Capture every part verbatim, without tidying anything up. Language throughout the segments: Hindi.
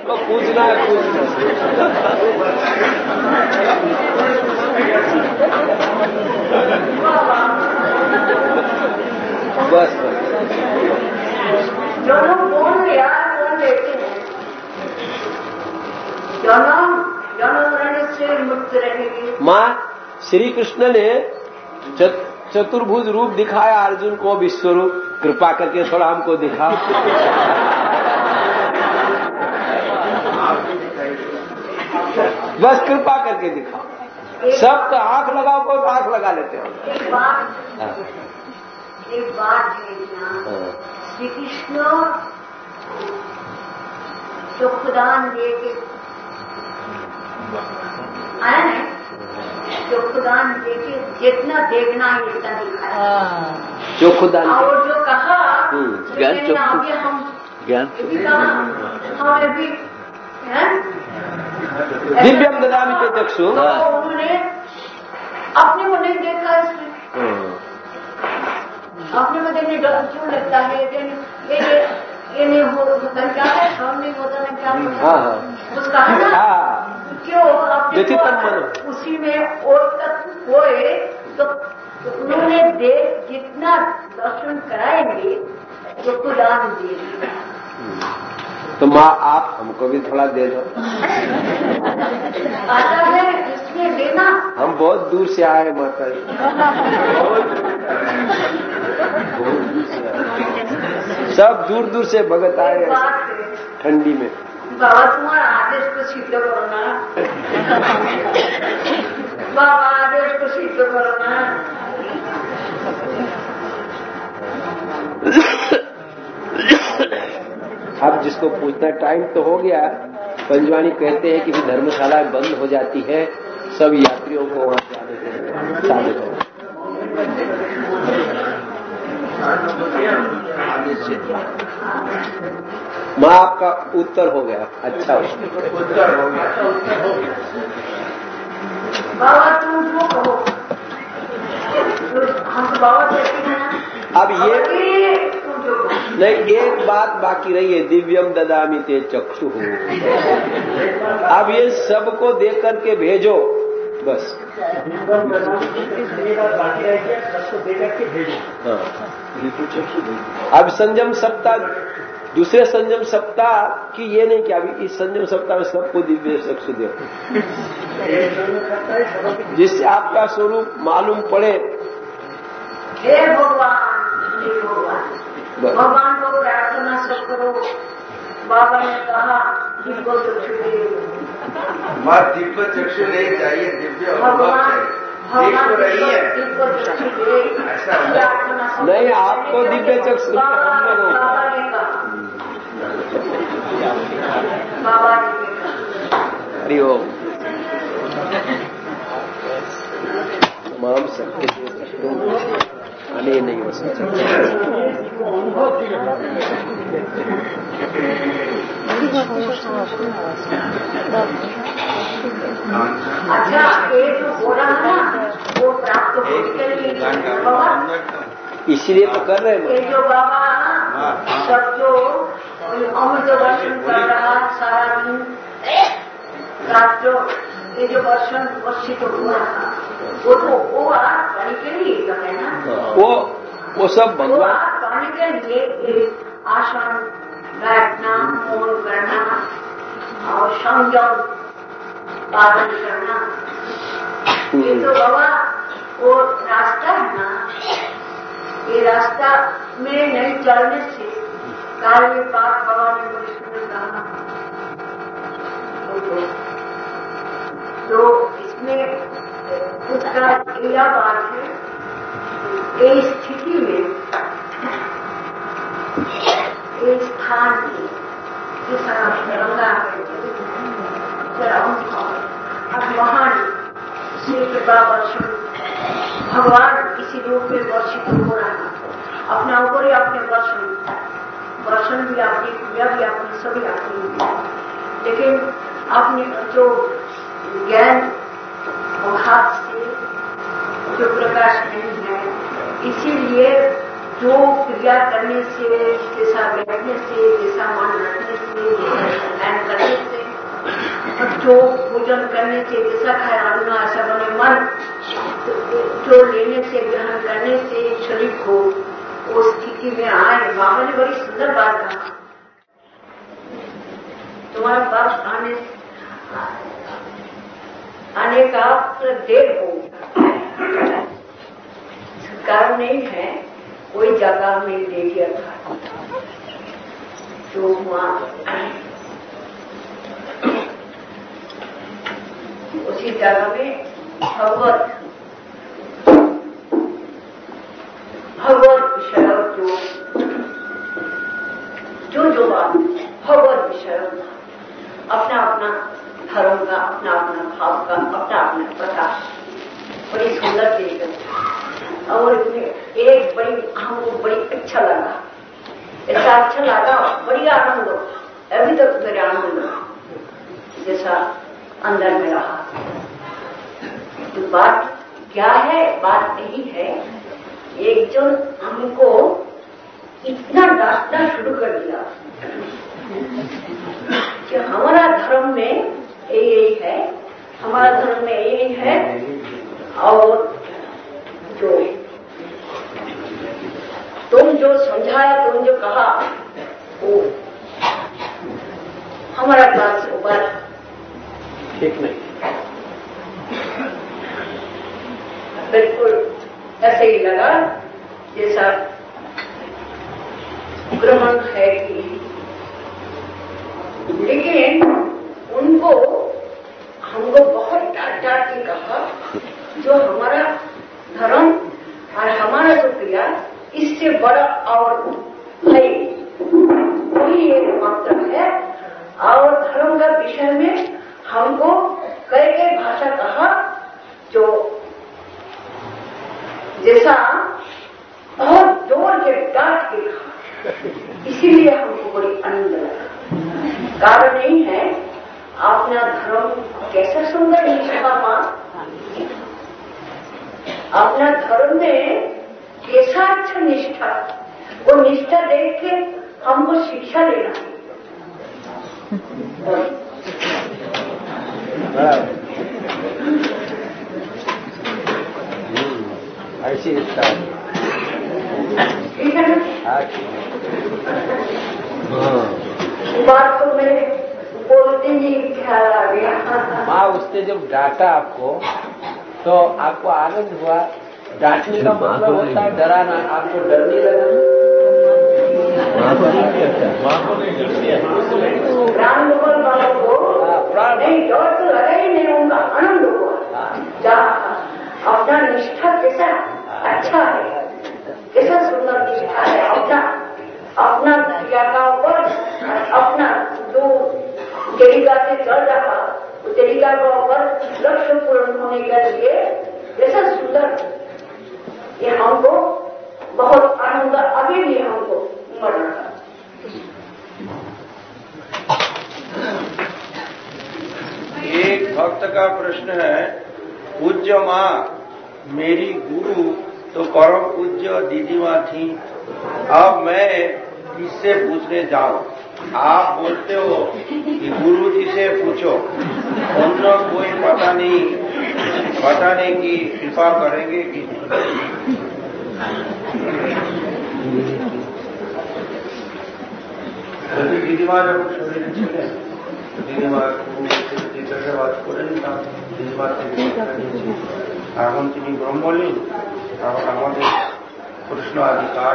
तो पूछना है पूछना बस जो लोग बोल यार बोल देते हैं जन्म जन्म मरण से मुक्त रहेगी। माँ श्री कृष्ण ने चतुर्भुज रूप दिखाया अर्जुन को विश्वरूप, कृपा करके थोड़ा हमको दिखा। बस कृपा करके दिखा। सब तो आंख लगाओ को तो आंख लगा लेते हो। एक बात एक बात श्री कृष्ण चक्षुदान देके आया नहीं, चक्षुदान देके जितना देखना है इतना दिखाया। चक्षुदान और जो कहा ज्ञान चक्षु हम ज्ञान हमें भी दिव्यम ददामि ते चक्षु। उन्होंने अपने को नहीं देखा इसमें, अपने को देखने क्यों लगता है ये ये नहीं हो होता क्या है, हम नहीं होता ना क्या होता उसका है ना क्यों अपने उसी में और तक होए तो उन्होंने देख जितना दर्शन कराएंगे तो खुदान देंगे। तो माँ आप हमको भी थोड़ा दे दो। आता है इसमें देना। हम बहुत दूर से आए माता जी, सब दूर दूर से भगत आए ठंडी में। बाबा तुम्हारा आदेश को सिद्ध करो ना, बाबा आदेश को सिद्ध करो ना। अब जिसको पूछना टाइम तो हो गया। पंजवानी कहते हैं कि धर्मशाला बंद हो जाती है, सब यात्रियों को वहां से आने दें। माँ आपका उत्तर हो गया, अच्छा उत्तर हो गया। बाबा तुम जो कहो हम बाबा कहते हैं ना। अब ये नहीं, एक बात बाकी रही है, दिव्यम ददामि ते चक्षु। अब ये सबको दे करके भेजो बस। हाँ। अब संयम सप्ताह, दूसरे संयम सप्ताह की ये नहीं कि अभी इस संयम सप्ताह में सबको दिव्य चक्षु दे, जिससे आपका स्वरूप मालूम पड़े। हे भगवान, हे भगवान, भगवान को प्रार्थना सब करो। बाबा ने कहा दिव्य चक्षु माँ दिव्य चक्षु नहीं चाहिए, दिव्य भगवान देख तो रही है। दिव्य चक्षु दे ऐसा नहीं, आपको दिव्य चक्षु बाबा ने कहा, बाबा ने हरि ओम। तमाम सत्य आने नहीं हो सकता। अच्छा ये जो हो रहा है ना वो प्राप्त होने के लिए बाबा इसीलिए तो कर रहे हैं। ये जो बाबा सब जो अमृत वर्षन कर रहा सारा दिन रात जो ये जो वर्षन वर्षित हुआ वो तो वो पानी के लिए तो है ना, वो वो सब भगवान पानी के लिए आसन बैठना, मौन करना और संयम पालन करना, ये तो बाबा वो रास्ता है ना। ये रास्ता में नहीं चलने से कार्य पाठ बाबा ने मुझे कहा तो इसमें उसका यह बात है, इस स्थिति में इस स्थान की अब महान श्री कृपा वर्षण भगवान किसी रूप में वर्षित हो रहा है अपना ऊपर ही अपने वर्षण वर्षण भी आपकी क्रिया भी आपने सभी आपकी, लेकिन आपने जो ज्ञान और हाथ से जो प्रकाश नहीं है, इसीलिए जो क्रिया करने से, जैसा बैठने से, जैसा मन रखने से, जैसा ध्यान करने जो भोजन करने से जैसा खाए अन्न ऐसा बने मन, जो लेने से ग्रहण करने से शरीर को वो स्थिति में आए। बाबा ने बड़ी सुंदर बात कहा, तुम्हारे पास आने आने का देर हो, कारण नहीं है, कोई जगह में ले गया था तो वहां उसी जगह में भगवत भगवत विषय जो जो जो बात भगवत विषय अपना अपना धर्म का, अपना अपना भाव का, अपना अपना प्रकाश बड़ी सुंदर चीज। और इसमें एक बड़ी हमको बड़ी अच्छा लगा, ऐसा अच्छा लगा, बड़ी आनंद हो, अभी तक मेरे आनंद जैसा अंदर में रहा। तो बात क्या है? बात यही है, एक जन हमको इतना डांटना शुरू कर दिया कि हमारा धर्म में यही है, हमारा धर्म में यही है, और जो तुम जो समझाया, तुम जो कहा, वो हमारा बात से ऊपर ठीक नहीं, बिल्कुल ऐसे ही लगा जैसा ग्रहण है कि, लेकिन उनको हमको बहुत डांट डांट के कहा, जो हमारा धर्म और हमारा जो क्रिया इससे बड़ा और है, वही एक मात्र है। और धर्म का विषय में हमको कई कई भाषा कहा, जो जैसा बहुत जोर के डांट के कहा, इसीलिए हमको बड़ी आनंद लगा। कारण नहीं है, अपना धर्म कैसा सुंदर निष्ठा, अपना धर्म में कैसा अच्छा निष्ठा, वो निष्ठा देख के हमको शिक्षा लेना है। ऐसी निष्ठा ठीक है ना? बात तो मेरे बोलते ही ख्याल आ गया। माँ उसने जब डांटा आपको तो आपको आनंद हुआ। डांटने का मतलब होता है डराना, आपको डर नहीं लगा? प्राण गोपाल वालों को नहीं डर तो लगा ही नहीं, उनका आनंद हुआ। जहाँ अपना निष्ठा कैसा अच्छा है, कैसा सुंदर निष्ठा है, अपना अपना क्रिया का ऊपर अपना जो तरीका से चल रहा, उस तरीका का ऊपर लक्ष्य पूर्ण होने के लिए कैसा सुंदर, ये हमको बहुत आनंद अभी भी हमको मर रहा। एक भक्त का प्रश्न है, पूज्य माँ मेरी गुरु तो परम पूज्य दीदी माँ थी, अब मैं किससे पूछने जाऊं? आप बोलते हो कि गुरु जी से पूछो, उनको कोई पता नहीं, बताने की कृपा करेंगे कि दीदी माँ जब शरीर ছিলেন, दीदी माँ জিজ্ঞাসাবাদ করেন, দিদি মা এখন তিনি ব্রহ্মলীন, এখন আমাদের প্রশ্ন अधिकार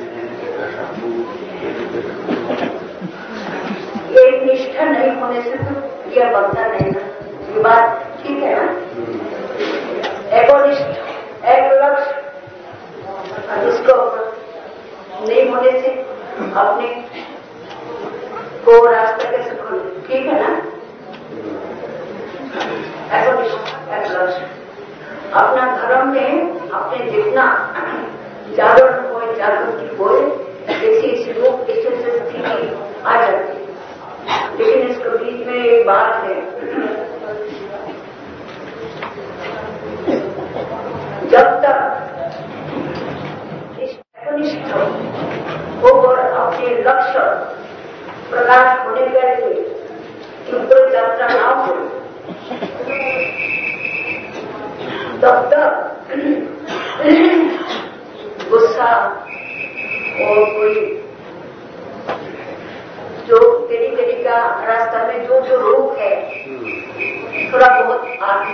एक निष्ठा नहीं होने से तो यह बनता नहीं ना, ये बात ठीक है ना? एकोनिष्ठ एक लक्ष्य उसको नहीं होने से अपने को रास्ता कैसे खोल, ठीक है ना? एकोनिष्ठ एक लक्ष्य अपना धर्म में अपने जितना जागरण हो, जागृति हो, जैसे इस रूप ऐसे स्थिति आ जाती है। लेकिन इसके बीच में एक बात है, जब तक एकनिष्ठ होकर अपने लक्ष्य प्रकाश होने के लिए तीव्र यात्रा ना हो, रास्ता में जो जो रोग है थोड़ा बहुत आते,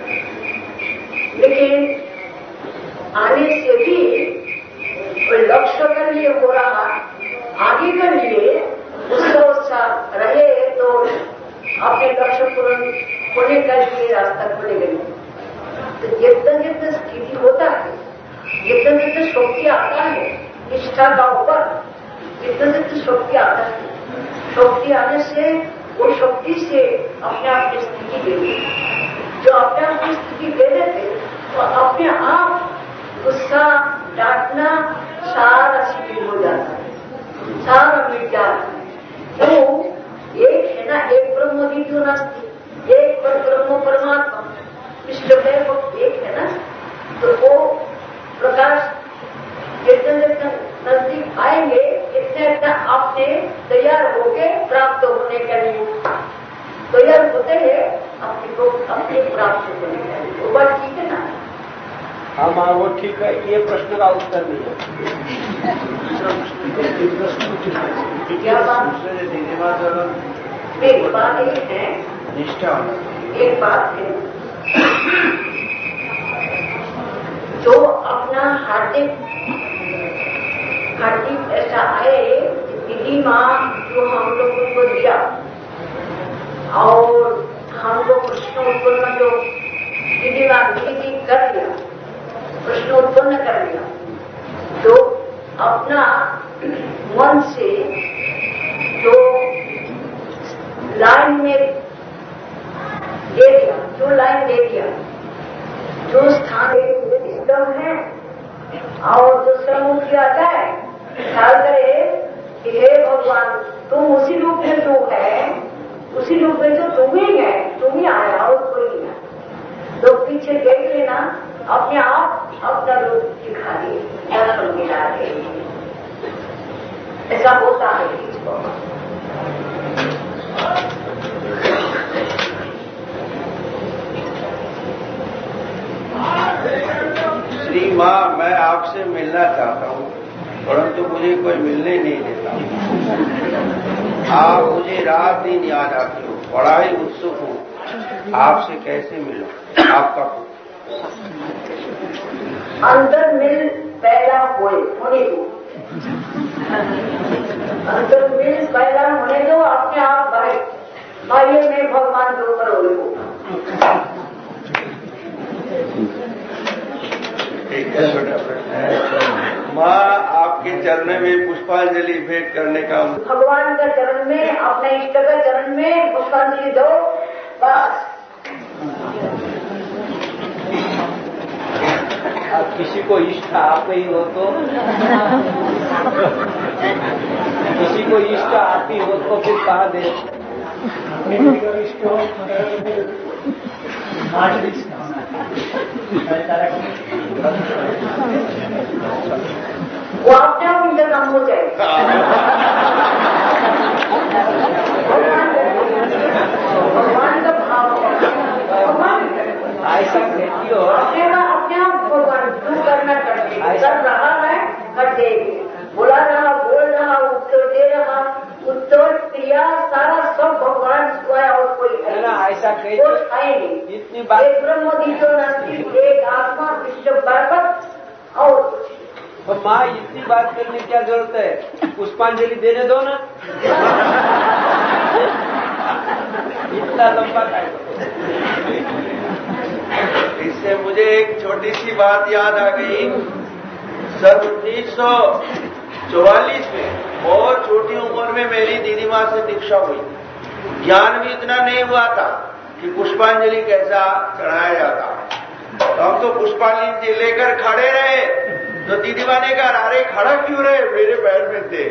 लेकिन आने से भी लक्ष्य के लिए हो रहा, आगे के लिए उसका उत्साह रहे तो अपने लक्ष्य पूर्ण होने का लिए रास्ता खुलेगा। तो जितना जितना स्थिति होता है, जितना जितना शक्ति आता है निष्ठा का ऊपर, जितना जितना शक्ति आता है, शक्ति आने से वो शक्ति से अपने आप की स्थिति दे देते। जो अपने आप की स्थिति दे देते तो अपने आप गुस्सा डांटना सारा शिथिल हो जाता है, सारा मिट जाता है। तो एक है ना, एक ब्रह्म द्वितीयो नास्ति, एक पर ब्रह्म परमात्मा विष्णु है, वो एक है ना। तो वो प्रकाश जितना जितना नजदीक आएंगे इतना इतना आपने तैयार होके प्राप्त होने के लिए तैयार होते हैं, अपने को अपने प्राप्त होने के लिए। वो बात ठीक है ना? हाँ माँ, वो ठीक है। ये प्रश्न का उत्तर नहीं है। क्या बात? एक बात एक है, निष्ठा, एक बात है जो अपना हार्दिक हार्दिक ऐसा आए, दीदी माँ जो हम लोगों को दिया और हमको प्रश्न उत्पन्न जो दीदी माँ दीदी कर लिया, प्रश्न उत्पन्न कर लिया, तो अपना मन से जो लाइन में दे दिया, जो लाइन दे दिया, जो स्थान सिस्टम है और जो श्रम किया जाए, ख्याल करे कि हे भगवान तुम उसी रूप में जो है, उसी रूप में जो तुम ही है, तुम ही आया और कोई नहीं है। तो पीछे देख लेना, अपने आप अपना रूप दिखा दे, दर्शन मिला दे। ऐसा होता है इसको। श्री माँ, मैं आपसे मिलना चाहता हूँ, परंतु मुझे कोई मिलने नहीं देता। आप मुझे रात दिन याद आते हो, बड़ा ही उत्सुक हूँ, आपसे कैसे मिलो? आपका अंतर मिल पहला होए होने दो, अंतर मिल पहला होने दो, अपने आप भाई भाई में भगवान के ऊपर हो गो। एक छोटा प्रश्न है माँ, आपके चरण में पुष्पांजलि भेंट करने का। भगवान का चरण में, अपने इष्ट का चरण में पुष्पांजलि दो, बस। अब किसी को इष्ट आप ही हो तो किसी को इष्ट आती हो तो फिर कहा दे। वो अपने आप इंतजाम हो जाए। भगवान का भाव, भगवान ऐसा कहती हो, अपने अपने आप भगवान तू करना करते कर रहा है, कर देगी, बोला रहा, बोल रहा, उत्तर दे रहा, उत्तर क्रिया सारा सब भगवान स्वयं और कोई है ना। ऐसा कही नहीं, इतनी बात, एक ब्रह्म द्वितीयो नास्ति, एक आत्मा विश्व व्यापक और तो माँ इतनी बात करने की क्या जरूरत है? पुष्पांजलि देने दो ना। इतना लंबा टाइम। इससे मुझे एक छोटी सी बात याद आ गई। सन उन्नीस सौ चौवालीस में बहुत छोटी उम्र में मेरी दीदी माँ से दीक्षा हुई। ज्ञान भी इतना नहीं हुआ था कि पुष्पांजलि कैसा चढ़ाया जाता। तो हम तो पुष्पांजलि लेकर खड़े रहे, तो दीदी माँ ने कहा, अरे खड़ा क्यों रहे, मेरे पैर में थे।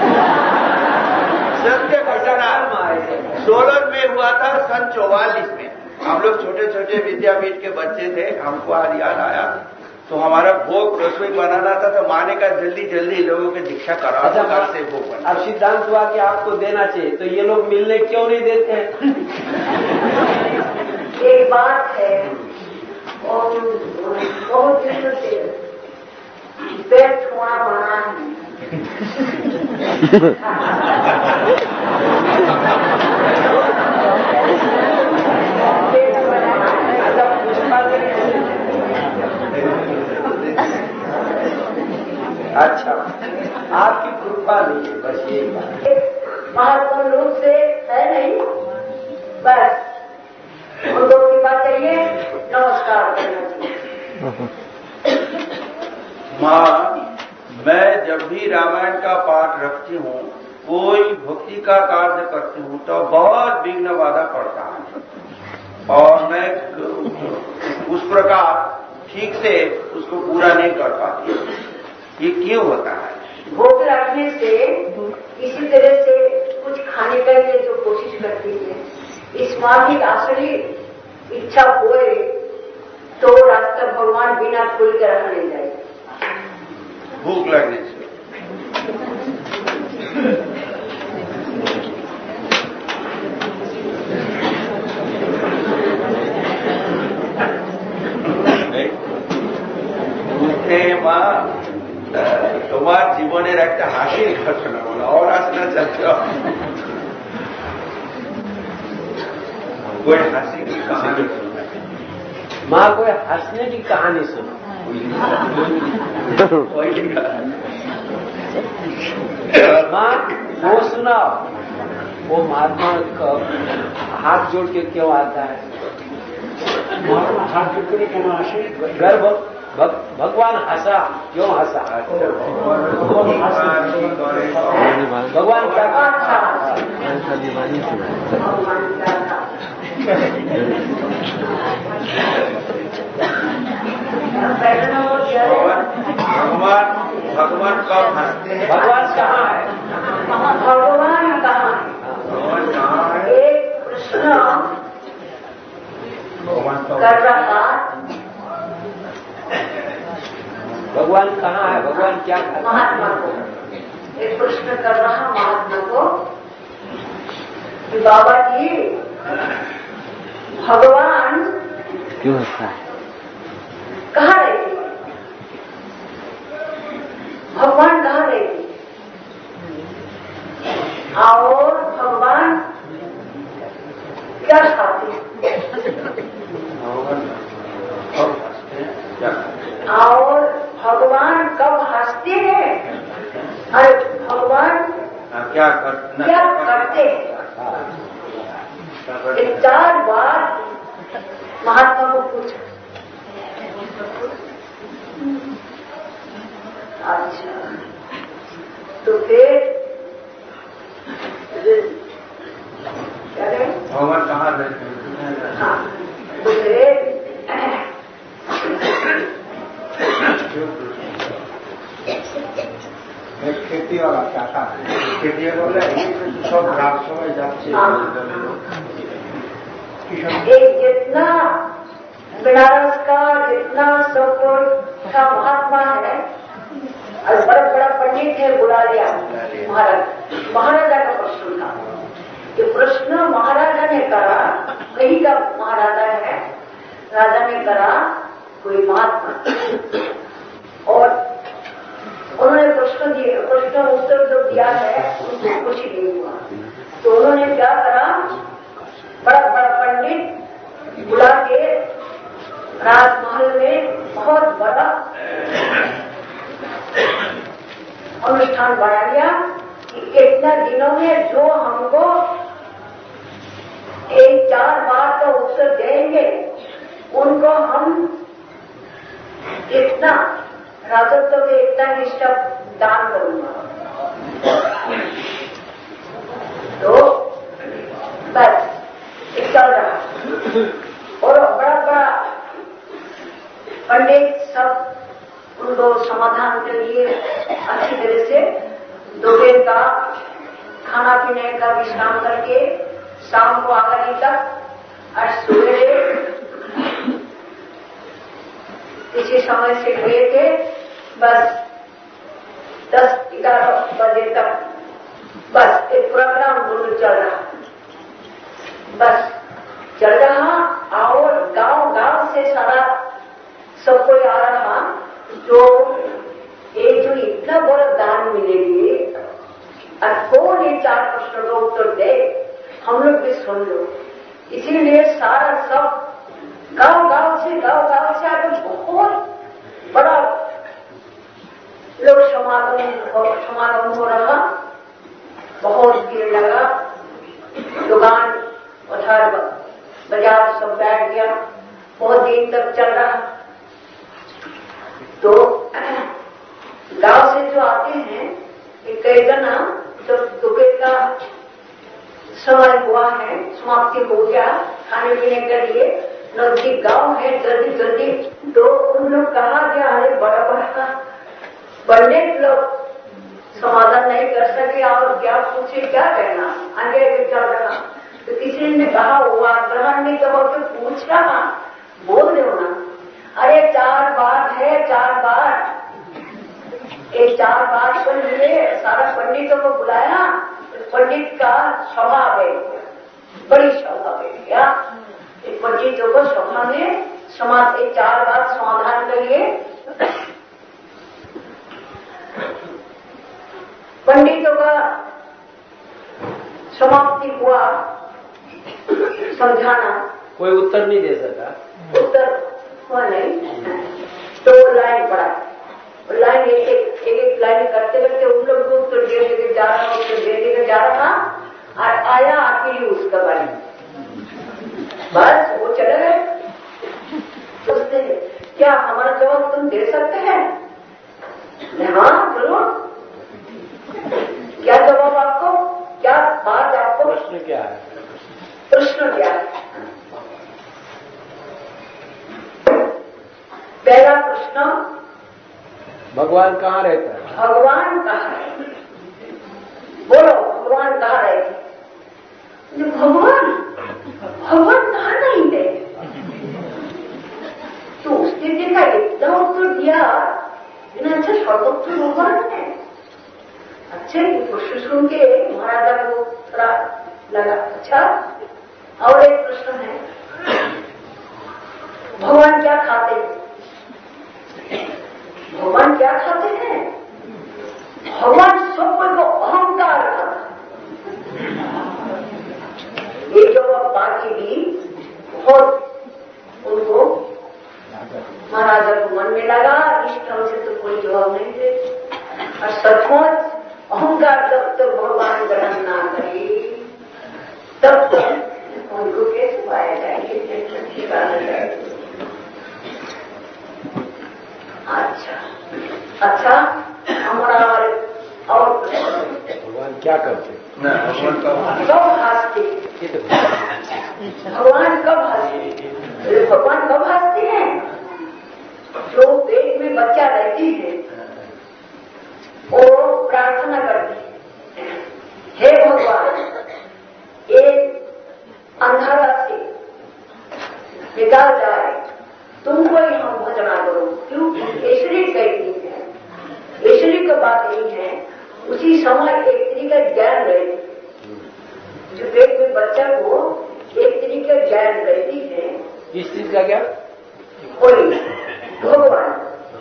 सत्य घटना सोलन में हुआ था सन चौवालीस में। हम लोग छोटे छोटे विद्यापीठ के बच्चे थे, हमको आज याद आया। तो हमारा भोग रसोई बनाना था, तो माँ ने कहा जल्दी जल्दी लोगों की दीक्षा करा। अच्छा, से भोग बना। अब सिद्धांत हुआ कि आपको देना चाहिए, तो ये लोग मिलने क्यों नहीं देते हैं? एक बात है, और बहुत दिनों से पेट होना बना है। कृपा नहीं है, बस यही बात। महात्मा रूप से है नहीं, बस उनको कृपा चाहिए, नमस्कार करना चाहिए। माँ, मैं जब भी रामायण का पाठ रखती हूँ, कोई भक्ति का कार्य करती हूँ तो बहुत विघ्न बाधा पड़ता है और मैं उस प्रकार ठीक से उसको पूरा नहीं कर पाती। ये क्यों होता है? भूख लगने से इसी तरह से कुछ खाने के लिए जो कोशिश करती है, इस माँ की असली इच्छा होए तो रास्ता भगवान बिना खुल कर रख ले जाए। भूख लगने से মা তোমার জীবনের একটা হাসির ঘটনা বলো, और हंसना चाहते हो? कोई हंसी की कहानी सुनो। माँ कोई हंसने की कहानी सुनो। माँ वो सुनाओ, वो महात्मा का हाथ जोड़ के क्यों आता है? हाथ जोड़ के क्यों आशे? गर्भ भग, भगवान हंसा, क्यों हंसा? भगवान क्या दीवानी भगवान भगवान कब हंसते हैं? भगवान कहाँ है? भगवान कहाँ है? भगवान कहाँ है? एक प्रश्न कर रहा, भगवान कहाँ है? भगवान क्या कर रहा? महात्मा को एक प्रश्न कर रहा महात्मा को कि बाबा जी भगवान क्यों हंसता है? कहाँ रहते? भगवान कहाँ रहते? और भगवान क्या खाते? और भगवान कब हंसते हैं? अरे भगवान क्या कर क्या करते हैं? एक चार बार महात्मा को पूछा। अच्छा, तो फिर क्या करें? भगवान कहाँ रहते हैं? हाँ, तो फिर खेती वाला क्या था? खेती बोले सब रात समय जाते एक जितना बनारस का जितना सब का महात्मा है और बड़ा बड़ा पंडित है, बुला लिया महाराज। महाराजा का प्रश्न था, ये प्रश्न महाराजा ने करा, कहीं का महाराजा है, राजा ने करा कोई महात्मा, और उन्होंने प्रश्न दिए, प्रश्न उत्तर जो दिया है उनको कुछ ही नहीं हुआ। तो उन्होंने क्या करा, बड़ा बड़ा पंडित बुला के राजमहल में बहुत बड़ा अनुष्ठान बना लिया कि इतना दिनों में जो हमको एक चार बार का उत्तर देंगे उनको हम इतना राजत्व में इतना निष्ठा दान करूंगा। तो बस चल रहा, और बड़ा बड़ा पंडित सब उनको समाधान के लिए अच्छी तरह से दोपहर का खाना पीने का विश्राम करके शाम को आकर तक और सवेरे किसी समय से लेके बस दस ग्यारह बजे तक बस एक प्रोग्राम दोनों चल रहा, बस चल रहा, और गांव गांव से सारा सब कोई आ रहा, जो ये जो इतना बड़ा दान मिलेगी और कौन ये चार प्रश्नों का उत्तर दे, हम लोग भी सुन लो। इसीलिए सारा सब गांव गांव से गांव गांव से आकर बहुत बड़ा लोग समागम समागम हो रहा, बहुत भीड़ लगा, दुकान पथार बाजार सब बैठ गया, बहुत दिन तक चल रहा। तो गांव से जो आते हैं कई जना जब दोपहर का समय हुआ है, समाप्ति हो गया खाने पीने के लिए, नजदीक गांव है, जल्दी जल्दी तो उन लोग कहा गया, अरे बड़ा बड़ा पंडित लोग समाधान नहीं कर सके और क्या पूछे क्या कहना, आगे आगे चल रहा। तो किसी ने कहा हुआ ग्रहण नहीं तो तो पूछ रहा, बोल दो ना, अरे चार बात है, चार बात, एक चार बात पर लिए सारा पंडितों को बुलाया। पंडित का स्वभाव है, बड़ी स्वभाव है क्या, एक पंडितों को सभा में समाज एक चार बात समाधान करिए। पंडितों का समाप्ति हुआ, समझाना, कोई उत्तर नहीं दे सका, उत्तर हुआ नहीं, तो लाइन पड़ा, लाइन एक एक एक, एक लाइन करते करते उन लोग को उत्तर दे देकर जा रहा, उत्तर दे देकर जा रहा, और आया आखिरी उसका बारी, बस वो चले गए। सोचते हैं क्या हमारा जवाब तुम दे सकते हैं? हाँ चलो, क्या जवाब आपको, क्या बात आपको, प्रश्न क्या है, प्रश्न क्या है? पहला प्रश्न, भगवान कहाँ रहता है? भगवान कहाँ है? बोलो भगवान कहाँ रहते? भगवान भगवान कहाँ नहीं थे? तो उसने देखा इतना उत्तर दिया, अच्छा सर्वोत्तर भगवान है। अच्छे प्रश्न सुन के महाराजा को थोड़ा लगा अच्छा। और एक प्रश्न है, भगवान क्या खाते हैं? भगवान क्या खाते हैं? भगवान सब को अहंकार खाता। ये जो बाकी भी बहुत उनको महाराजा को मन में लगा, इस तरह से तो कोई जवाब नहीं दे, और सचमुच अहंकार जब तक भगवान ग्रहण ना करे तब तक उनको कैसे पाया जाएंगे? अच्छा अच्छा, हमारा और भगवान क्या करते? कब हंसते? भगवान कब हंसते? भगवान कब हंसते हैं? जो पेट में बच्चा रहती है वो प्रार्थना करती है, हे भगवान एक अंधारा से निकाल जाए, तुमको ही हम भजना करो। क्यों? ईश्वरी कहती है, ईश्वरी का बात नहीं है। उसी समय एक तरीका ज्ञान रहती, जो पेट में बच्चा को एक तरीके ज्ञान रहती है। किस चीज का क्या? कोई भगवान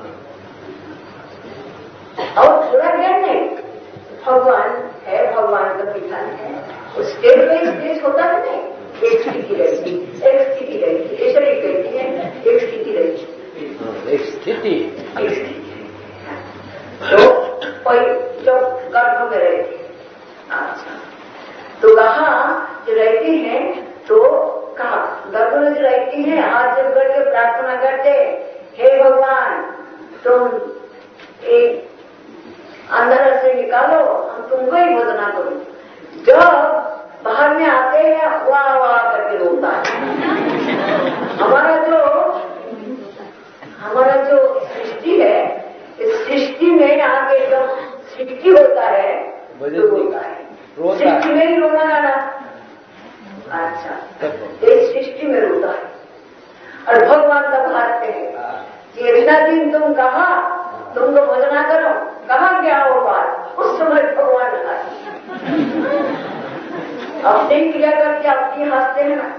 और पूरा ज्ञान नहीं, भगवान है, भगवान का विधान है, उस स्टेज बाई स्टेज होता है नहीं, एक स्थिति रहती, एक स्थिति रहती, ऐसा नहीं कहती है, एक स्थिति रहती, एक स्थिति, एक स्थिति। तो कोई जब गर्भ में रहती, अच्छा तो कहा जो रहती है, तो कहा गर्भ में जो रहती है, हाथ जब करके प्रार्थना करते, हे भगवान तुम एक अंदर से निकालो, हम तुमको ही भोजना करो। जब बाहर में आते हैं वाह वाह करके रोता है। हमारा जो हमारा जो सृष्टि है, इस सृष्टि में आगे जब सृष्टि होता है तो रोता है, सृष्टि में ही रोना गाना। अच्छा, इस सृष्टि में रोता है। और भगवान तब हंसते हैं कि इतना दिन तुम कहा तुमको भजना करो, कहाँ गया वो बात? उस समय भगवान हंसते, अपनी क्रिया करके अपनी हंसते हैं ना।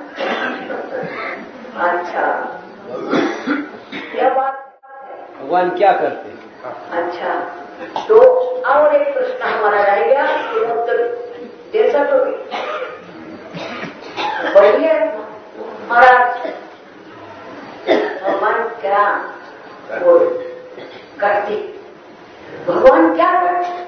अच्छा, क्या बात है? भगवान क्या करते हैं? अच्छा, तो और एक प्रश्न हमारा रह गया, उत्तर दे सकोगे? बोलिए महाराज, भगवान क्या बोल करती? भगवान क्या करे?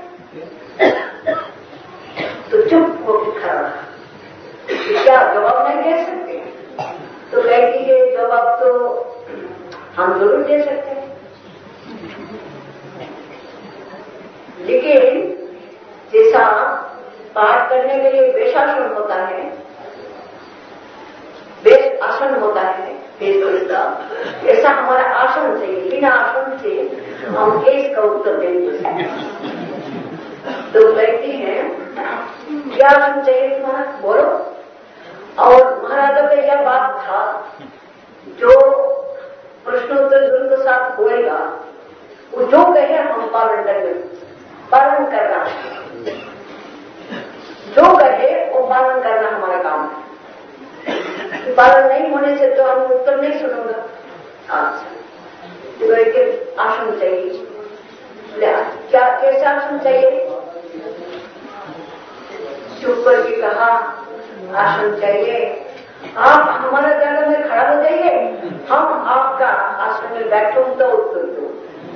तो चुप होकर खड़ा रहा। क्या जवाब नहीं दे सकते? तो कहती है जवाब तो हम जरूर दे सकते हैं, लेकिन जैसा पाठ करने के लिए वेशासन होता है, वेश आसन होता है, वेश का ऐसा हमारा आसन चाहिए। बिना आसन से हम केस का उत्तर देंगे। तो कहती है क्या आसन चाहिए तुम्हारा, बोलो। और महाराजा का यह बात था, जो प्रश्नोत्तर गुरु के साथ होएगा वो जो कहे हम पालन करेंगे। पालन करना, जो कहे वो पालन करना हमारा काम है। पालन नहीं होने से तो हम उत्तर नहीं सुनूंगा। अच्छा, तो एक आसन चाहिए। क्या कैसा आसन चाहिए? चुप करके कहा आसन चाहिए। आप हमारा जगह में खड़ा हो जाइए, हम आपका आसन में बैठो तो उत्तर दो।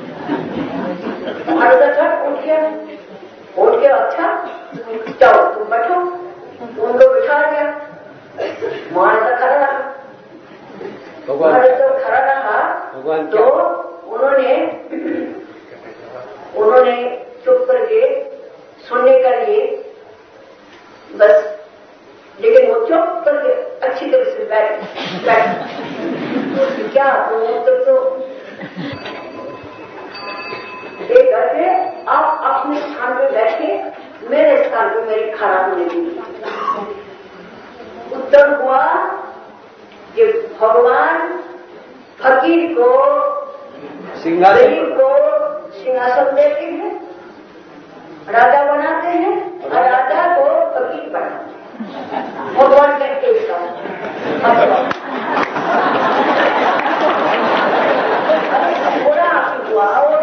महाराजा झट उठ गया, उठ के अच्छा जाओ तुम बैठो, उनको बिठा दिया। महाराजा खड़ा रहा, महाराजा तो खड़ा रहा तो उन्होंने उन्होंने चुप करके सुनने का लिए बस, लेकिन वो चुप करके अच्छी तरह से बैठ बैठ क्या तो तो एक करके आप अपने स्थान पे बैठे, मेरे स्थान पे मेरी खड़ा होने दी। उत्तर हुआ कि भगवान फकीर को सिंहासन को सिंहासन देते हैं, राजा बनाते हैं, और राजा को फकीर बनाते हैं। भगवान कहते इसका थोड़ा हुआ और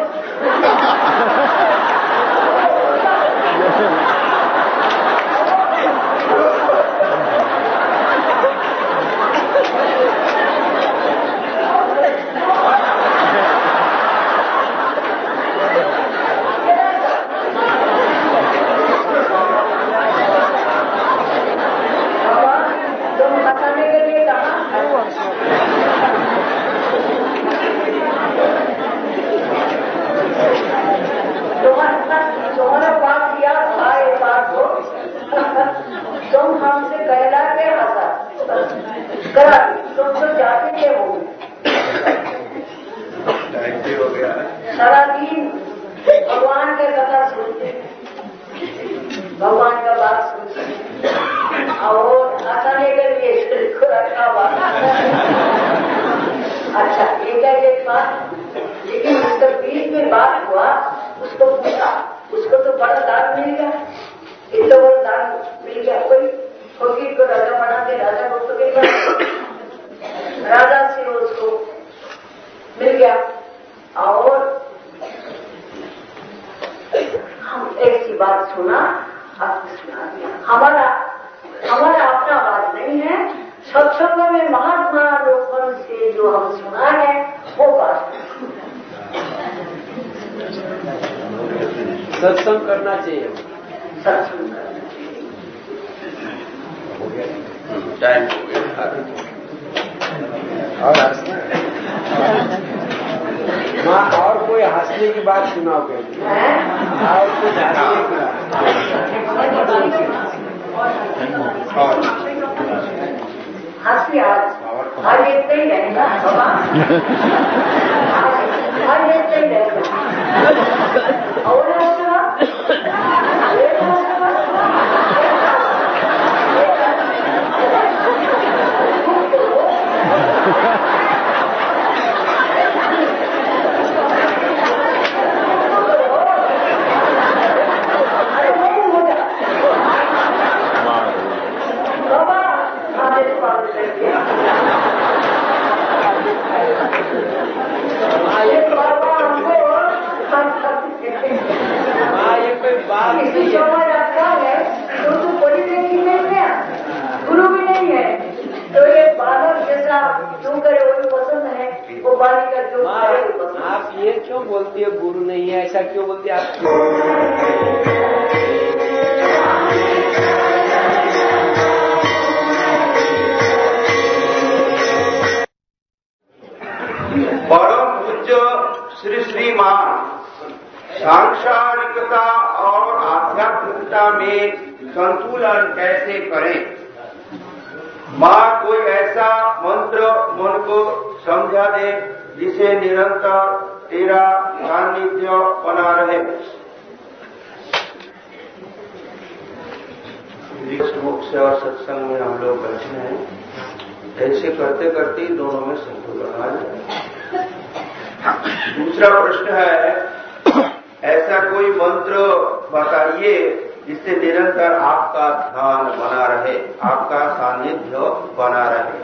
सारा दिन भगवान का कथा सुनते, भगवान का बात सुनते और आसानी के लिए शरीर को रखा हुआ। अच्छा एक है एक बात, लेकिन उसका बीच में बात हुआ, उसको पूछा, उसको तो बड़ा दान मिल गया, एक तो बड़ा दान मिल गया। कोई फकीर को राजा बनाते, राजा को फकीर बनाते, राजा से उसको मिल गया। और हम एक सी बात सुना, आपको सुना दिया। हमारा हमारा अपना बात नहीं है, सत्संग में महात्मा लोगों से जो हम सुना है वो बात। सत्संग करना चाहिए, सत्संग करना चाहिए। हो गया, टाइम हो गया। और माँ और कोई हंसने की बात सुनाओगे? और कुछ हंसने की हंसी आज हर इतना ही रहेगा, हर इतना ही रहेगा। और गुरु भी नहीं है, तो ये बालक जैसा जो करे वो भी पसंद है। सकती है। वो वाणी का जो माँ, आप ये क्यों बोलती है गुरु नहीं है, ऐसा क्यों बोलती है आप? परम पूज्य श्री श्रीमान सांसारिकता और आध्यात्मिकता में संतुलन कैसे करें? माँ कोई ऐसा मंत्र मन को समझा दे जिसे निरंतर तेरा सानिध्य बना रहे। मुख से और सत्संग में हम लोग बैठे हैं, ऐसे करते करते ही दोनों में संतुलन आ जाए। दूसरा प्रश्न है, ऐसा कोई मंत्र बताइए जिससे निरंतर आपका ध्यान बना रहे, आपका सानिध्य बना रहे।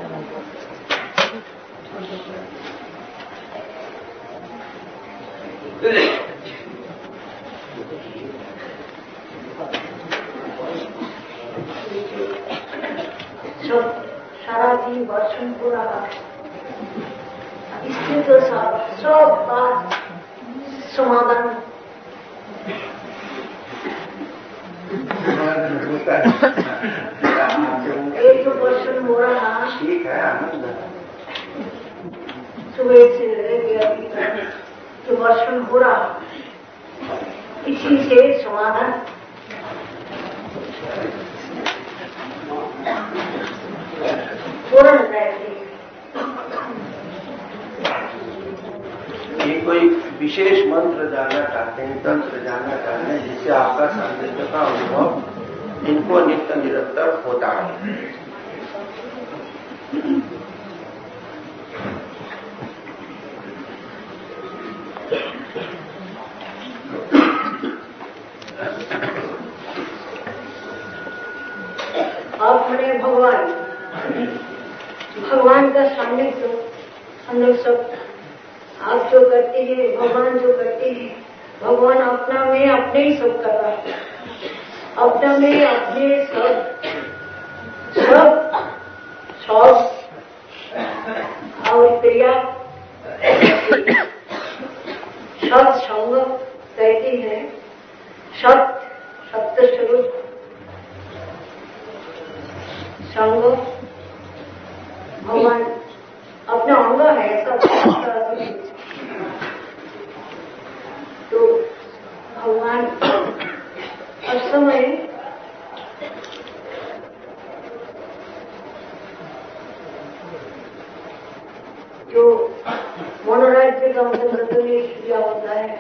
सब सारा दिन वर्षन हो रहा है, इसकी तो सब सब बात समाधान एक तो वर्षन हो रहा है। ठीक है, आनंद सुबह से लेके अभी तक जो वर्षन हो रहा है, इसी से समाधान पूर्ण रहती है। ये कोई विशेष मंत्र जानना चाहते हैं, तंत्र जानना चाहते हैं जिससे आपका सानिध्य का अनुभव इनको नित्य निरंतर होता है। आप बने भगवान, भगवान का सानिध्य हम लोग सब, आप जो करते हैं, भगवान जो करते हैं, भगवान अपना में अपने ही सब कर रहा है, अपना में अपने सब सब सब और क्रिया सत्संग कहते हैं, सत्य सत्य स्वरूप संग भगवान अपना अंग है सब। तो भगवान हर समय जो मनोराज्य का मतलब किया होता है,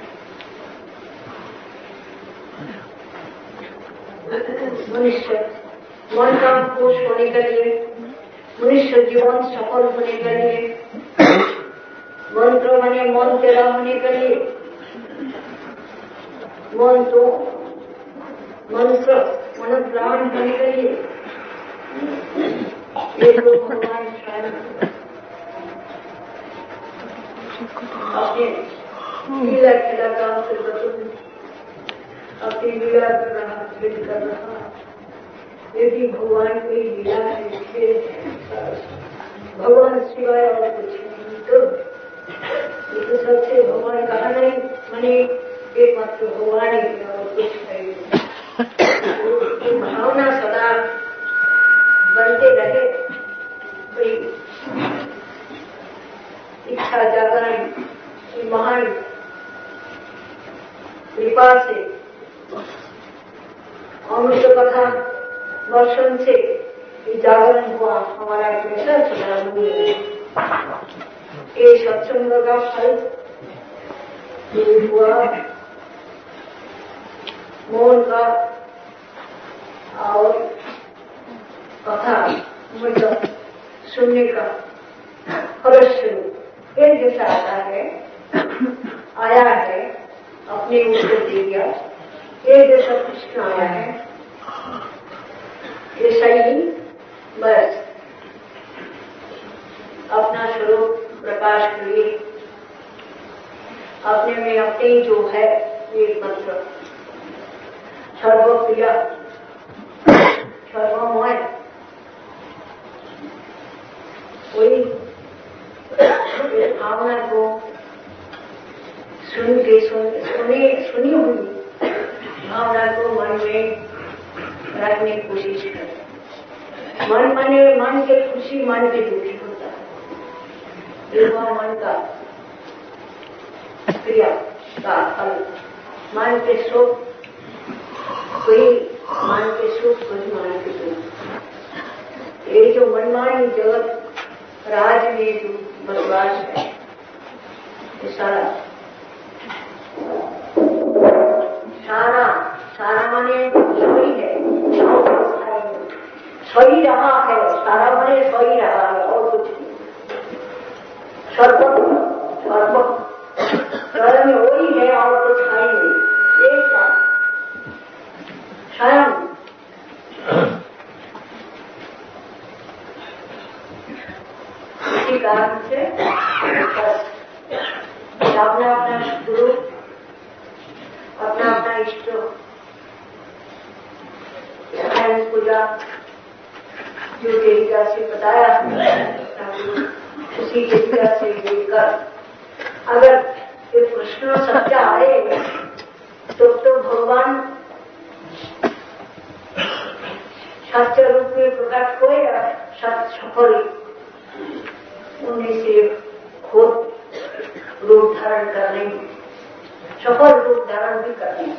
मनुष्य मन का खुश होने के लिए, मनुष्य जीवन सफल होने के लिए, मंत्र बने मन तेरा होने के लिए, मन तो मंत्र मन प्राण होने के लिए, ये तो भगवान स्वयं अपने लीला खेला का अपनी लीला कर रहा, खेल कर रहा, यदि भगवान की लीला है, भगवान सिवाय और कुछ नहीं। तो ये तो सबसे भगवान कहा नहीं, मैंने एक मात्र भगवान ही और कुछ नहीं। तो भावना सदा बनते रहे, कोई इच्छा जागरण महान कृपा से अमृत कथा वर्षन से जागरण हुआ हमारा कैसा चला हुआ। ये सत्संग का फल हुआ, मौन का और कथा मतलब सुनने का फलस्वरूप एक जैसा आता है, आया है, अपने उसको दे दिया, एक जैसा कृष्ण आया है, ऐसा ही बस अपना स्वरूप प्रकाश करिए, अपने में अपने ही जो है एक मंत्र सर्वप्रिय सर्वमय, वही सुन के सुने सुनी हुई भावना को मन में रखने की कोशिश करें। मन मने मन के खुशी, मन के दुखी होता है। ये वह मन का क्रिया का फल। मन के सुख कोई मन के सुख, कोई मन के दुख। ये जो मनमानी जगत राज में जो बसवास है, ये सारा सारा सारा माने सोई है, सोई रहा है। सारा माने सोई रहा है और कुछ नहीं। सर्वत्र सर्वत्र स्वर में वही है और कुछ है नहीं। एक साथ स्वयं इसी कारण से अपना अपना गुरु, अपना अपना इष्ट पूजा जो तरीका से बताया उसी तरीका से लेकर अगर ये प्रश्न सत्य आए तो तो भगवान सत्य रूप में प्रकट हुए, सफल उन्हें से खुद रूप धारण करने, सफल रूप धारण भी करने।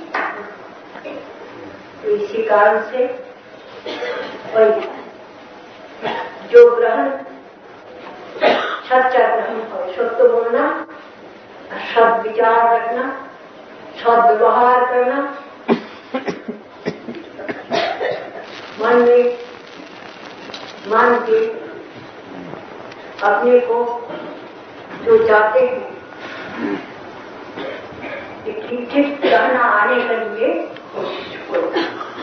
तो इसी कारण से वही जो ग्रहण सच्चा ग्रहण हो, सत्य बोलना, सद विचार रखना, सद व्यवहार करना, मन में मान के अपने को जो चाहते हैं ठीक ठीक रहना आने के लिए कोशिश करो।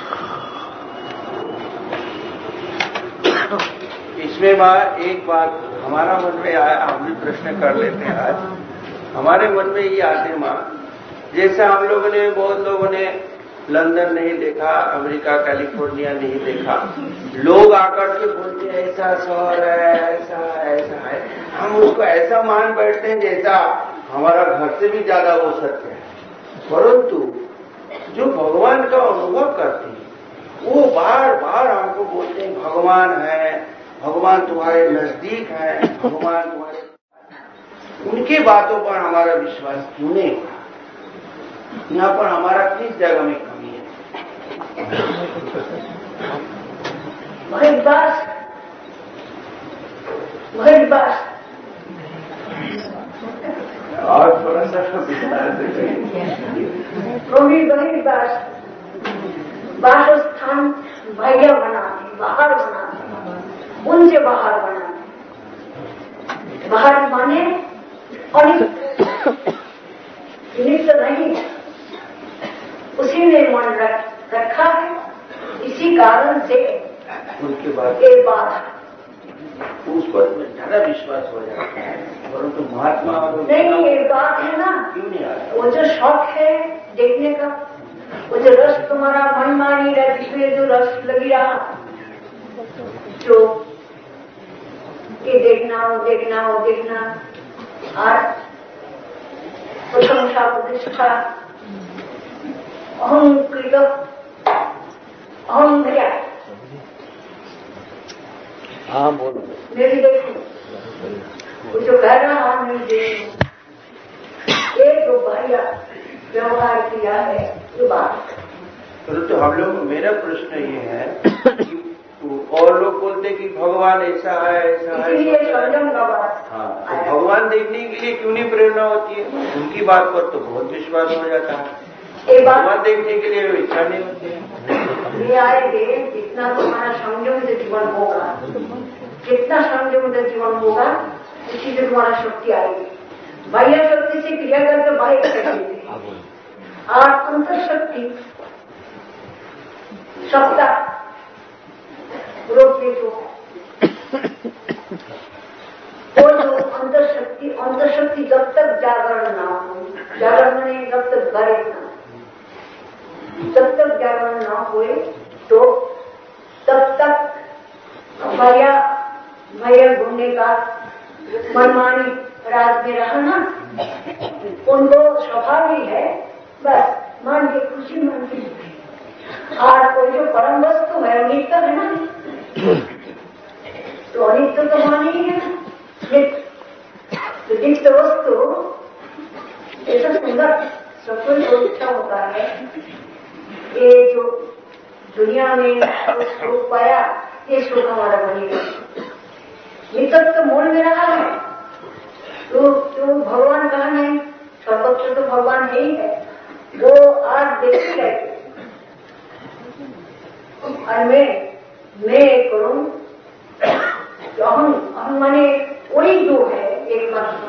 इसमें बात एक बात हमारा मन में आया, हम भी प्रश्न कर लेते हैं। आज हमारे मन में ये आते माँ, जैसे हम लोगों ने, बहुत लोगों ने लंदन नहीं देखा, अमेरिका कैलिफोर्निया नहीं देखा, लोग आकर के बोलते हैं ऐसा शहर है, ऐसा ऐसा है, हम उसको ऐसा मान बैठते हैं जैसा हमारा घर से भी ज्यादा वो सत्य है। परंतु जो भगवान का अनुभव करते हैं वो बार बार हमको बोलते हैं भगवान है, भगवान तुम्हारे नजदीक है, भगवान तुम्हारे, उनके बातों पर हमारा विश्वास क्यों नहीं हुआ? यहाँ पर हमारा किस जगह में कमी है? वही बात वही बात और थोड़ा सा विस्तार से कहिए। वही वही बात वासस्थान बाह्य बनाते, बाहर बनाते, उनसे बाहर बनाते। बाहर माने अनित नित्य नहीं, उसी ने मन रख, रखा है। इसी कारण से उनके बाद एक बात उस पर ज्यादा विश्वास हो जाता है, परंतु तो महात्मा नहीं, एक बात है ना, क्यों नहीं आता? वो जो शौक है देखने का, वो जो रस तुम्हारा मन मानी रहा, जिसमें जो रस लगी रहा, जो ये देखना वो देखना वो देखना, और प्रशंसा प्रतिष्ठा, अहम कृत अहम भैया। हाँ बोलो। मेरी देखो वो जो कह रहा है, मेरी देखो ये जो भैया व्यवहार किया है ये बात। परंतु तो हम लोग, मेरा प्रश्न ये है कि और लोग बोलते कि भगवान ऐसा है ऐसा है, इसलिए संयम का बात। हाँ, तो भगवान देखने के लिए क्यों नहीं प्रेरणा होती है? उनकी बात पर तो बहुत विश्वास हो जाता है, भगवान देखने के लिए इच्छा नहीं होती है। ये आएंगे जितना तुम्हारा संयम से जीवन होगा, जितना संयम से जीवन होगा उसी से तुम्हारा शक्ति आएगी। बाह्य शक्ति से क्रिया करके बाह्य शक्ति और अंतर शक्ति सत्ता रोक देखो, वो जो अंतर शक्ति अंतर शक्ति जब तक जागरण ना हो, जागरण नहीं जब तक गरे ना, जब तक जागरण ना हुए तो तब तक भैया भैया घूमने का मनमानी रात में रहना उनको स्वभाव ही है बस मन की खुशी मन की दुखी। और कोई जो परम वस्तु है नित्य है ना, तो अनित्य तो मान ही है नित्य। तो नित्य वस्तु ऐसा सुंदर सबको जो इच्छा होता है, ये जो दुनिया में सुख पाया ये सुख हमारा बनेगा। नित्य तो मोल में रहा है तो, तो भगवान कहाँ है? सर्वत्र तो भगवान है ही है। वो आज देखी रहते और मैं मैं करूं तो हम हम माने वही जो है एक मात्र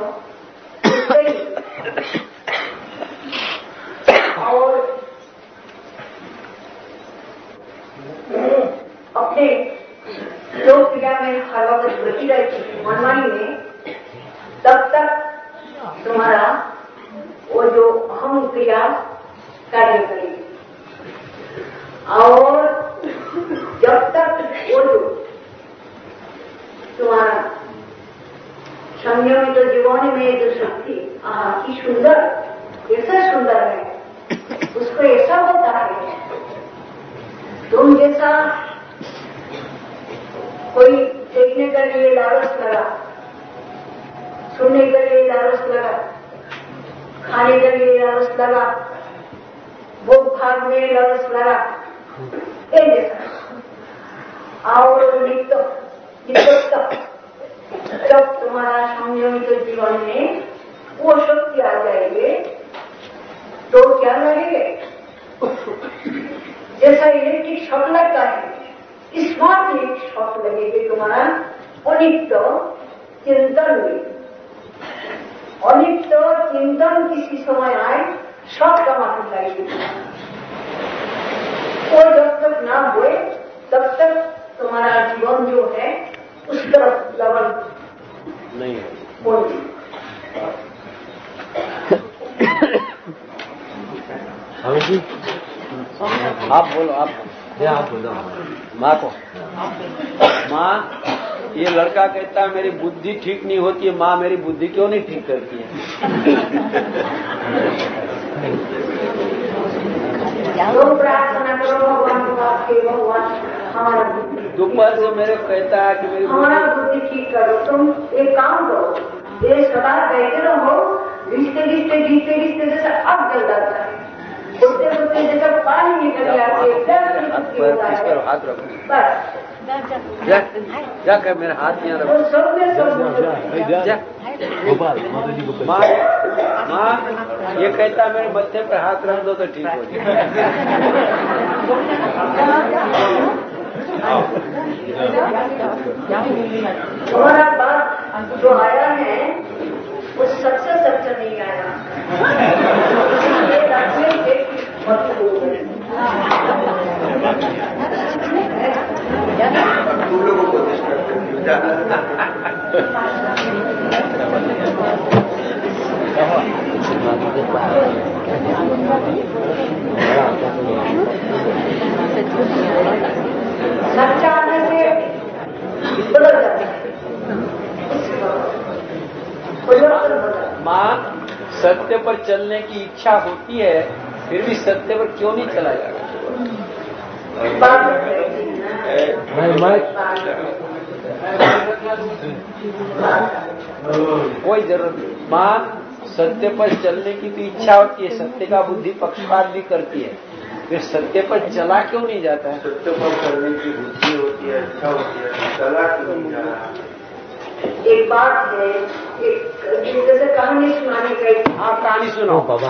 और अपने जो क्रिया में हर वक्त बची रहती है मनमानी में, तब तक तुम्हारा वो जो अहम क्रिया कार्य करेगी। और जब तक वो जो तुम्हारा संयमित तो जीवन में जो शक्ति की सुंदर ऐसा सुंदर है, उसको ऐसा होता है तुम जैसा कोई देखने के लिए लालच लगा, सुनने के लिए लालच लगा, खाने के लिए लालच लगा, भोग भाग में लालच लगा, एक जैसा। और नित्य नित्य जब तुम्हारा संयमित जीवन में वो शक्ति आ जाएगी तो क्या लगेगा? जैसा इलेक्ट्रिक शॉक लगता है, स्मार्ट इलेक्ट्रिक शॉक लगेगी तुम्हारा अनित्य चिंतन में। अनित्य चिंतन किसी समय आए शॉक का माफी लगेगी। और जब तक ना हुए तब तक तुम्हारा जीवन जो है उस तरफ लगन नहीं है। जी आप बोलो, आप क्या आप बोलो माँ को। माँ, ये लड़का कहता है मेरी बुद्धि ठीक नहीं होती है। माँ मेरी बुद्धि क्यों नहीं ठीक करती है? प्रार्थना करो भगवान को, आपके भगवान हमारा बुद्धि दोपहर से मेरे कहता है कि मेरी हमारा बुद्धि ठीक करो। तुम एक काम करो, ये सदा कहते रहो, रिश्ते रिश्ते जीते रिश्ते जैसा अब जल जाता है, बोलते बोलते जैसा पानी निकल जाते है। हाथ रखो बस क्या कह मेरे हाथ यहाँ रखो। सब में सब माँ माँ ये कहता है मेरे मत्थे पर हाथ रख दो तो ठीक हो जाए। हमारा बात जो आया है वो सच्चा सच्चा नहीं आया। तुम लोगों को डिस्टर्ब सच्चा आने से बदल जाता है। माँ, सत्य पर चलने की इच्छा होती है, फिर भी सत्य पर क्यों नहीं चला जाएगा? कोई जरूरत नहीं। माँ, सत्य पर चलने की तो इच्छा होती है, सत्य का बुद्धि पक्षपात भी करती है, फिर सत्य पर चला क्यों नहीं जाता है? सत्य पर चलने की बुद्धि होती है, इच्छा होती है, चला क्यों नहीं जा रहा? एक बात है, एक जैसे कहानी सुनाने का। हाँ, कहानी सुनो बाबा।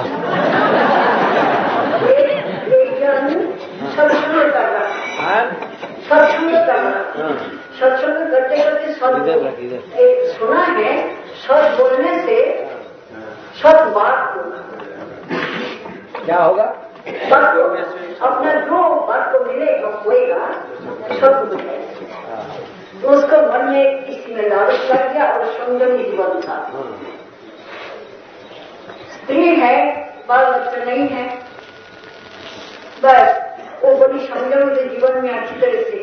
एक जन सत्संग कर रहा है, सत्संग कर रहा है, सत्संग करते करते सत सुना है, सच बोलने से सत बात होगा। क्या होगा? बात को अपना जो बात को मिलेगा होएगा सत मिलेगा। तो उसको मन में किसी में लालच लग गया और संयमी जीवन था। स्त्री है, बाल बच्चा नहीं है, बस वो बड़ी संयम से जीवन में अच्छी तरह से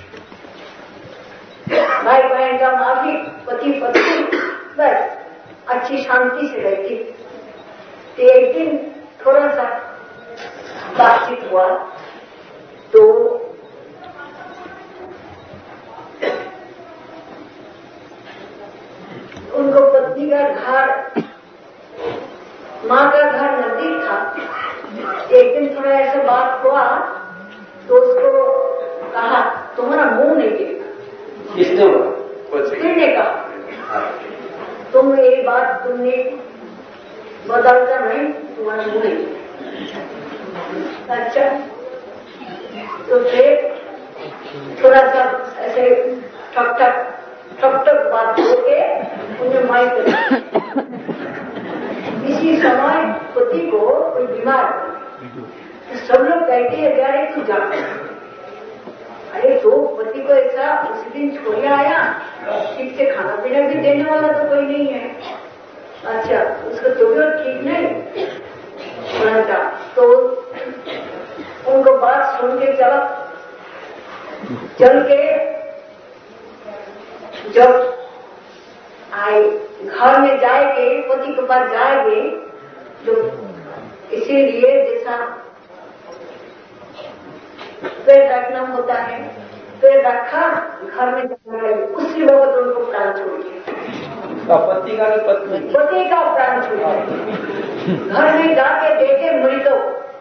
भाई बहन का माफी, पति पत्नी, बस अच्छी शांति से रहती। एक दिन थोड़ा सा बातचीत हुआ तो उनको पत्नी का घर, माँ का घर नजदीक था। एक दिन थोड़ा ऐसा बात हुआ तो उसको कहा तुम्हारा मुंह नहीं गिरेगा। किसने बोला? ने कहा तुम ये बात तुमने बदलता नहीं, तुम्हारा मुंह नहीं गिरेगा। अच्छा, तो फिर थोड़ा सा ऐसे ठक ठक ठक ठक बात होके उन्हें माई कर। इसी समय पति को कोई बीमार हो, सब लोग कहते हैं अरे तू जा, अरे तो पति को ऐसा उसी दिन छोड़ आया, ठीक से खाना पीना भी देने वाला तो कोई नहीं है। अच्छा, उसका तबीयत ठीक नहीं था तो उनको बात सुन के चला, चल के जब आए घर में जाएंगे, पति के पास जाएंगे, तो इसीलिए जैसा पेड़ रखना होता है, पेड़ रखा, घर में जाने लगे, उसी वक्त उनको प्राण छोड़ दिया। पति का पत्नी पति का प्राण छोड़ दिया। घर में जाके देखे मृतो,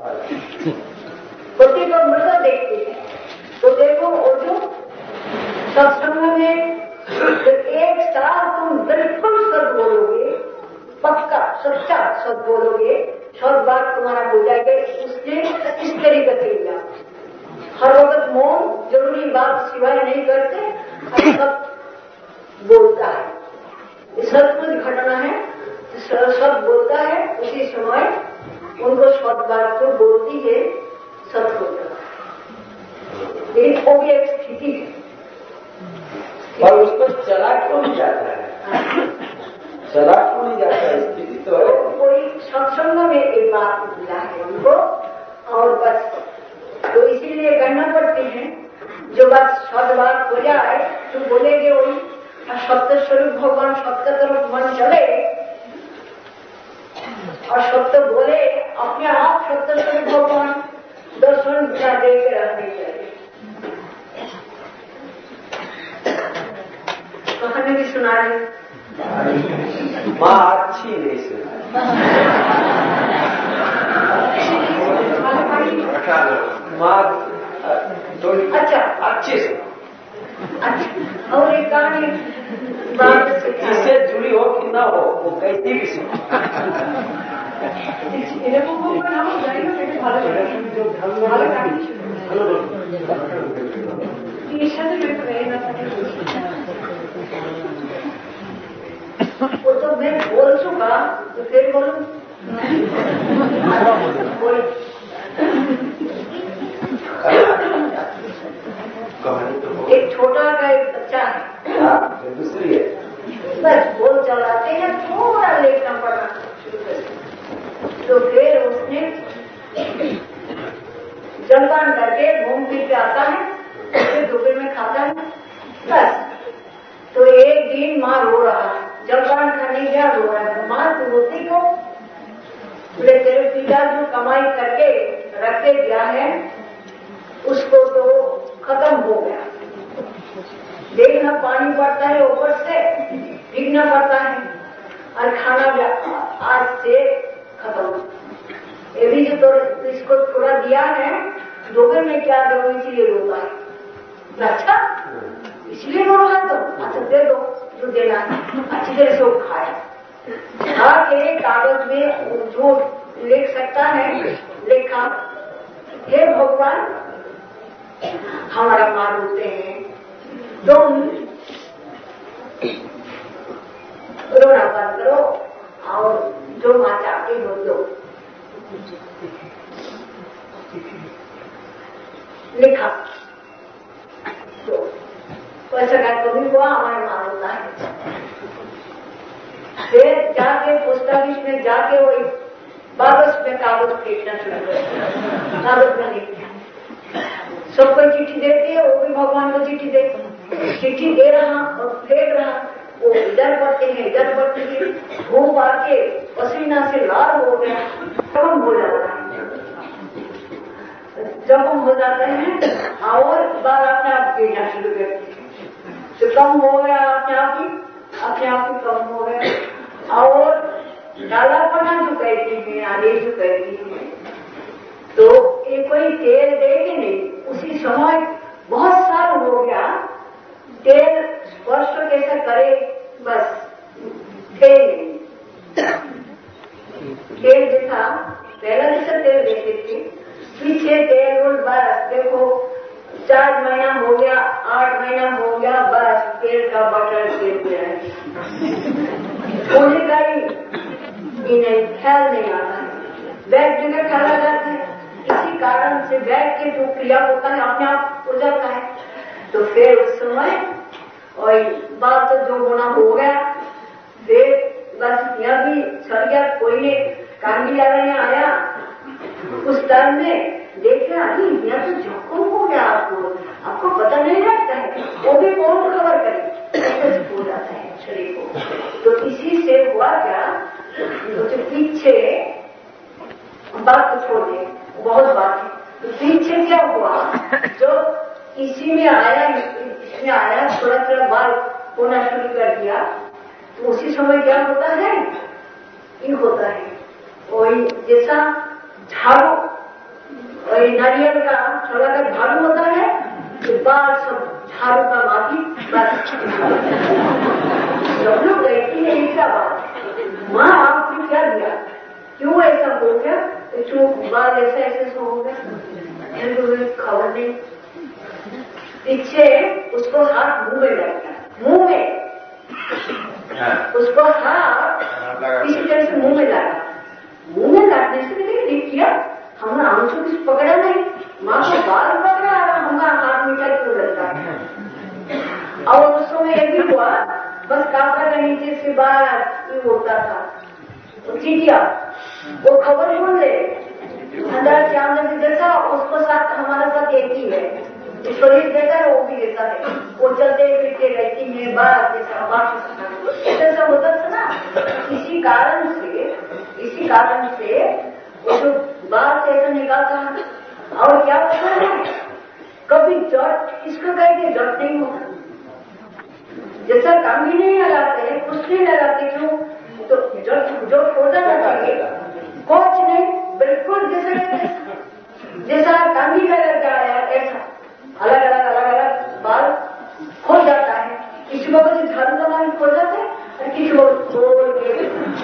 पति को मृत देखते हैं तो देखो वो जो सत्संग में एक साल तुम बिल्कुल सच बोलोगे, पक्का सच्चा सच बोलोगे, सब बात तुम्हारा हो जाएगा। उसने इस तरीके से लिया, हर वक्त मौन, जरूरी बात सिवाय नहीं करते, सब बोलता है। ये सचमुच घटना है, सब बोलता है, उसी समय उनको सत बात को बोलती है, सच होता है। लेकिन वो भी एक स्थिति है। और उस पर चला क्यों नहीं जाता है? चला क्यों नहीं जाता है? स्थिति तो है। कोई सत्संग में एक बात मिला है उनको, और बस तो इसीलिए कहना पड़ती है, जो बात सद बात हो जाए तो बोलेंगे वही, सत्य स्वरूप भगवान सत्य तरफ मन चले और सत्य बोले, अपने आप सत्य स्वरूप भगवान दर्शन क्या दे के रहने चाहिए। कहानी भी सुना रही माँ अच्छी नहीं सुना, माँ थोड़ी अच्छा अच्छी सुना। अच्छा, और एक कहानी बात से जिससे जुड़ी हो कि ना हो, वो कैसी भी सुना। वो तो मैं बोल चुका, तो फिर बोलूं बोल। एक छोटा का एक बच्चा है, दूसरी है, बस बोल चलाते हैं, थोड़ा लेटना पड़ा शुरू कर। तो फिर उसने जलपान करके घूम फिर के आता है, फिर दोपहर में खाता है, बस। तो एक दिन माँ रो रहा है, जलपान करने गया, रो रहा है। माँ तू रोती को? बोले तेरे पिता जो कमाई करके रखे गया है उसको तो खत्म हो गया, देखना पानी पड़ता है ऊपर से, भीगना पड़ता है, और खाना भी आज से खत्म। ये भी जो तो इसको थोड़ा दिया है, दोपहर में क्या दो, इसीलिए रोता है। अच्छा, इसलिए रो रहा है तो अच्छा दे दो जो देना है, अच्छी तरह से वो खाए। खा के कागज में जो लिख सकता है लिखा, हे भगवान हमारा माँ रोते हैं, तुम रोना बंद करो और जो माँ चाहती हो दो। लिखा तो पैसा का कभी हुआ, हमारे माँ रोता है। फिर जाके पोस्ट ऑफिस में जाके वो वापस में कागज फेंकना शुरू कर, कागज में लिखना। सबको चिट्ठी देती है, वो भी भगवान को चिट्ठी दे चिट्ठी दे रहा और फेंक रहा, वो इधर बढ़ते हैं इधर बढ़ते हैं, घूम आके पसीना से लाल हो गया, कम हो जाता है। जब कम हो जाते हैं और बाल अपने आप गिरना शुरू करते हैं, तो कम हो गया अपने आप ही अपने आप ही कम हो गया। और डालापना जो कहती है, आदेश जो कहती है, तो ये कोई तेल देगी नहीं। उसी समय बहुत साल हो गया, तेल स्पर्श कैसे करे, बस थे नहीं। तेल देखा, पहला जैसे तेल देते थे, पीछे तेल उल बस देखो, चार महीना हो गया, आठ महीना हो गया, बस तेल का बटन तेल पे होने का ही नहीं, ख्याल नहीं आता है। बैठ जगह ख्याल आ जाता है, इसी कारण से बैठ के जो क्रिया होता है अपने आप हो जाता है। तो फिर उस समय और बात तो जो होना हो गया, फिर बस यह भी चल गया। कोई ने कांगी लगाने आया, उस टाइम में देखा अरे यह तो जोखम हो गया, आपको आपको पता नहीं लगता है, वो भी कौन खबर करे, ऐसे हो जाता है शरीर को। तो इसी से हुआ क्या, तो जो पीछे बात को छोड़ दे, बहुत बात है। तो पीछे क्या हुआ, जो इसी में आया, इसमें आया, थोड़ा थोड़ा बाल होना शुरू कर दिया, तो उसी समय क्या होता है, ये होता है वही जैसा झाड़ू, वही नारियल का थोड़ा का झाड़ू होता है, तो बाल सब झाड़ू का माफी बस सब लोग कहती है इसका बात, माँ आपने क्या दिया, क्यों ऐसा हो गया, क्यों बाल ऐसा ऐसा हो गया, खबर नहीं। पीछे उसको हाथ मुंह में लगता, मुंह में उसको हाथ किसी तरह से मुंह में लगा, मुंह में लगने से मैंने किया, हमारा आंसू किसी पकड़ा नहीं, माँ को बाल पकड़ा, हमारा हाथ मीठा क्यों लगता है। और उस समय ये भी हुआ, बस कापड़ा का नीचे से बाहर होता था, तो चीटिया वो खबर कौन ले, अंदर से अंदर से जैसा उसको साथ हमारा साथ एक ही है, शरीर जैसा है वो भी जैसा है, वो चलते फिरते रहती है, बात जैसा बात जैसा होता था ना। इसी कारण से इसी कारण से वो जो बात ऐसा निकालता है, और क्या होता है, कभी जट, इसको कहते जट नहीं होता, जैसा काम भी नहीं लगाते, कुछ नहीं लगाते, क्यों, तो जट जो होता जाता है, कुछ नहीं, बिल्कुल जैसा जैसा काम भी लग जाए ऐसा अलग अलग अलग अलग बाल खो जाता है। किसी को तो झाड़ू का बाल खो जाता है, और किसी को छोड़ के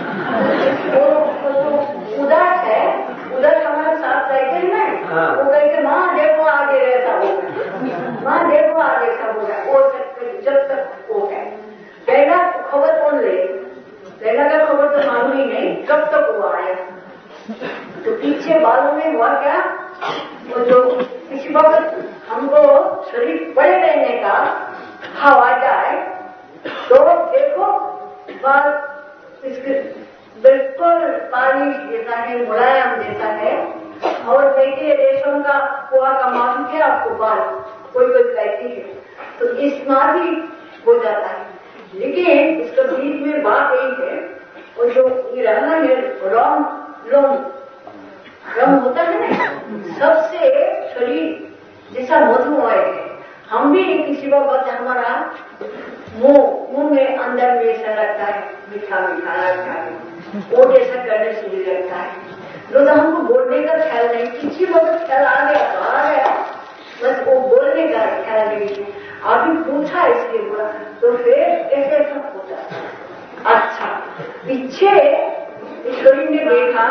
उदास है, उधर हमारे साथ रहते हैं ना, वो कहते माँ देखो आगे ऐसा हो गया, माँ देखो आगे ऐसा हो गया, वो जब तक हो गया। पहला खबर कौन ले, पहला का खबर तो मालूम ही नहीं कब तक वो आया। तो पीछे बालों में हुआ क्या, वो जो किसी वक्त हमको शरीर बड़े रहने का भाव आ जाए, तो देखो बाल इसके बिल्कुल पालिश जैसा है, मुलायम जैसा है, और कहते रेशम का कुआ का मालूम है आपको बाल, कोई कोई कहती है, तो इस मार भी हो जाता है। लेकिन इसके बीच में बात यही है, और जो ये रहना है रोम लोम रम होता है ना, सबसे शरीर जैसा मधुमय है। हम भी किसी वक्त हमारा मुंह मुंह में अंदर में ऐसा लगता है, मीठा मीठा लगता है, वो जैसा करने से भी लगता है। तो हमको बोलने का ख्याल नहीं, किसी वक्त ख्याल आ गया तो आ गया, बस वो बोलने का ख्याल नहीं है। अभी पूछा इसके बोला, तो फिर ऐसे ऐसा होता है। अच्छा, पीछे ईश्वरी ने देखा,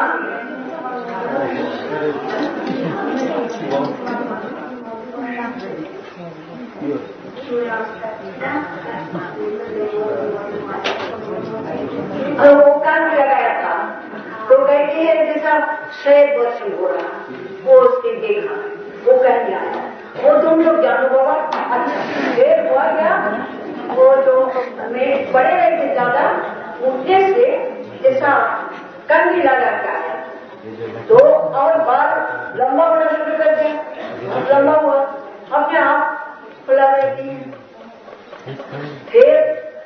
और वो कान लगाया था, तो कहते हैं जैसा शहद वर्ष हो रहा, वो उसके देखा, वो कह दिया, वो तुम लोग जानो बाबा। अच्छा फिर हुआ क्या, वो जो में बड़े रहे थे ज्यादा, उठने से जैसा कंगी लगा क्या, तो और बाल लंबा होना शुरू कर दिया, लंबा हुआ, अपने आप खुला रहती है। फिर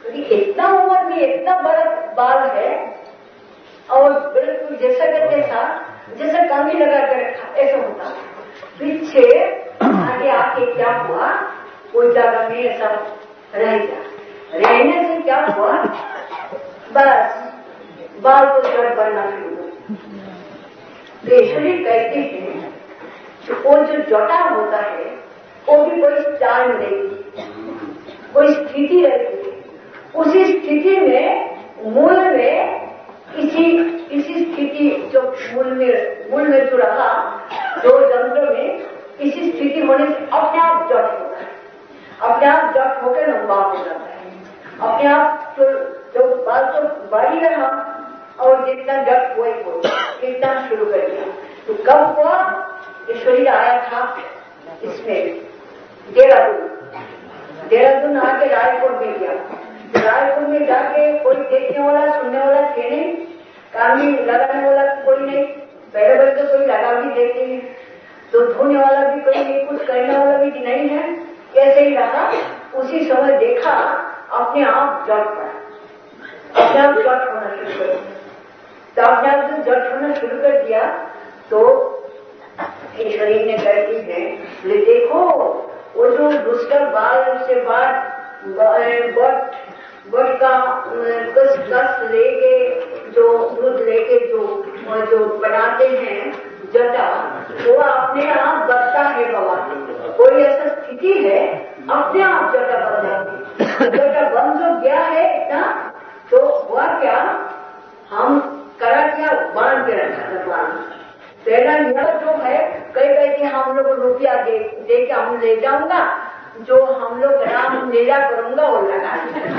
क्योंकि इतना उम्र में इतना बड़ा बाल है और बिल्कुल जैसा कहते था जैसा कामी लगा कर रखा ऐसा होता। पीछे आगे आके क्या हुआ, कोई जगह में ऐसा रह गया। रहने से क्या हुआ, बस बाल को जड़ बनना शुरू हो। ईश्वरी कहते हैं कि वो जो जटा होता है वो भी कोई टाइम रहेगी, कोई स्थिति रहेगी। उसी स्थिति में मूल में इसी इसी स्थिति जो मूल में मूल में जो रहा दो यंत्र में इसी स्थिति होने से अपने आप जट होता है, अपने आप जट होकर लंबा हो जाता है। अपने आप जो जो बाल तो बढ़ी रहा और जितना जट हुआ ही हो कितना शुरू कर दिया। तो कब हुआ, ये शरीर आया था इसमें देहरादून, देहरादून आके रायपुर में गया। रायपुर में जाके कोई देखने वाला सुनने वाला थे नहीं, काम भी लगाने वाला कोई नहीं। पहले पहले तो कोई लगा भी देते हैं तो धोने वाला भी कोई नहीं, कुछ करने वाला भी नहीं है। कैसे ही रहा, उसी समय देखा अपने आप जट पड़ा, अपने आप जट होना शुरू कर दिया। तो अपने आप जो जट होना शुरू कर दिया तो शरीर ने कर दी है, ले देखो वो जो दूसरा बाल उससे बाद बट बट का कस कस लेके जो दूध लेके जो जो बनाते हैं जटा, वो अपने आप बढ़ता है बाबा। कोई ऐसा स्थिति है अपने आप जटा बन जाती। जटा बन जो गया है इतना तो हुआ क्या, हम करा क्या, बांध के रखा बांध। पहला यह जो है कई कहते हम लोग रुपया दे दे के हम ले जाऊंगा, जो हम लोग राम लीला करूंगा वो लगा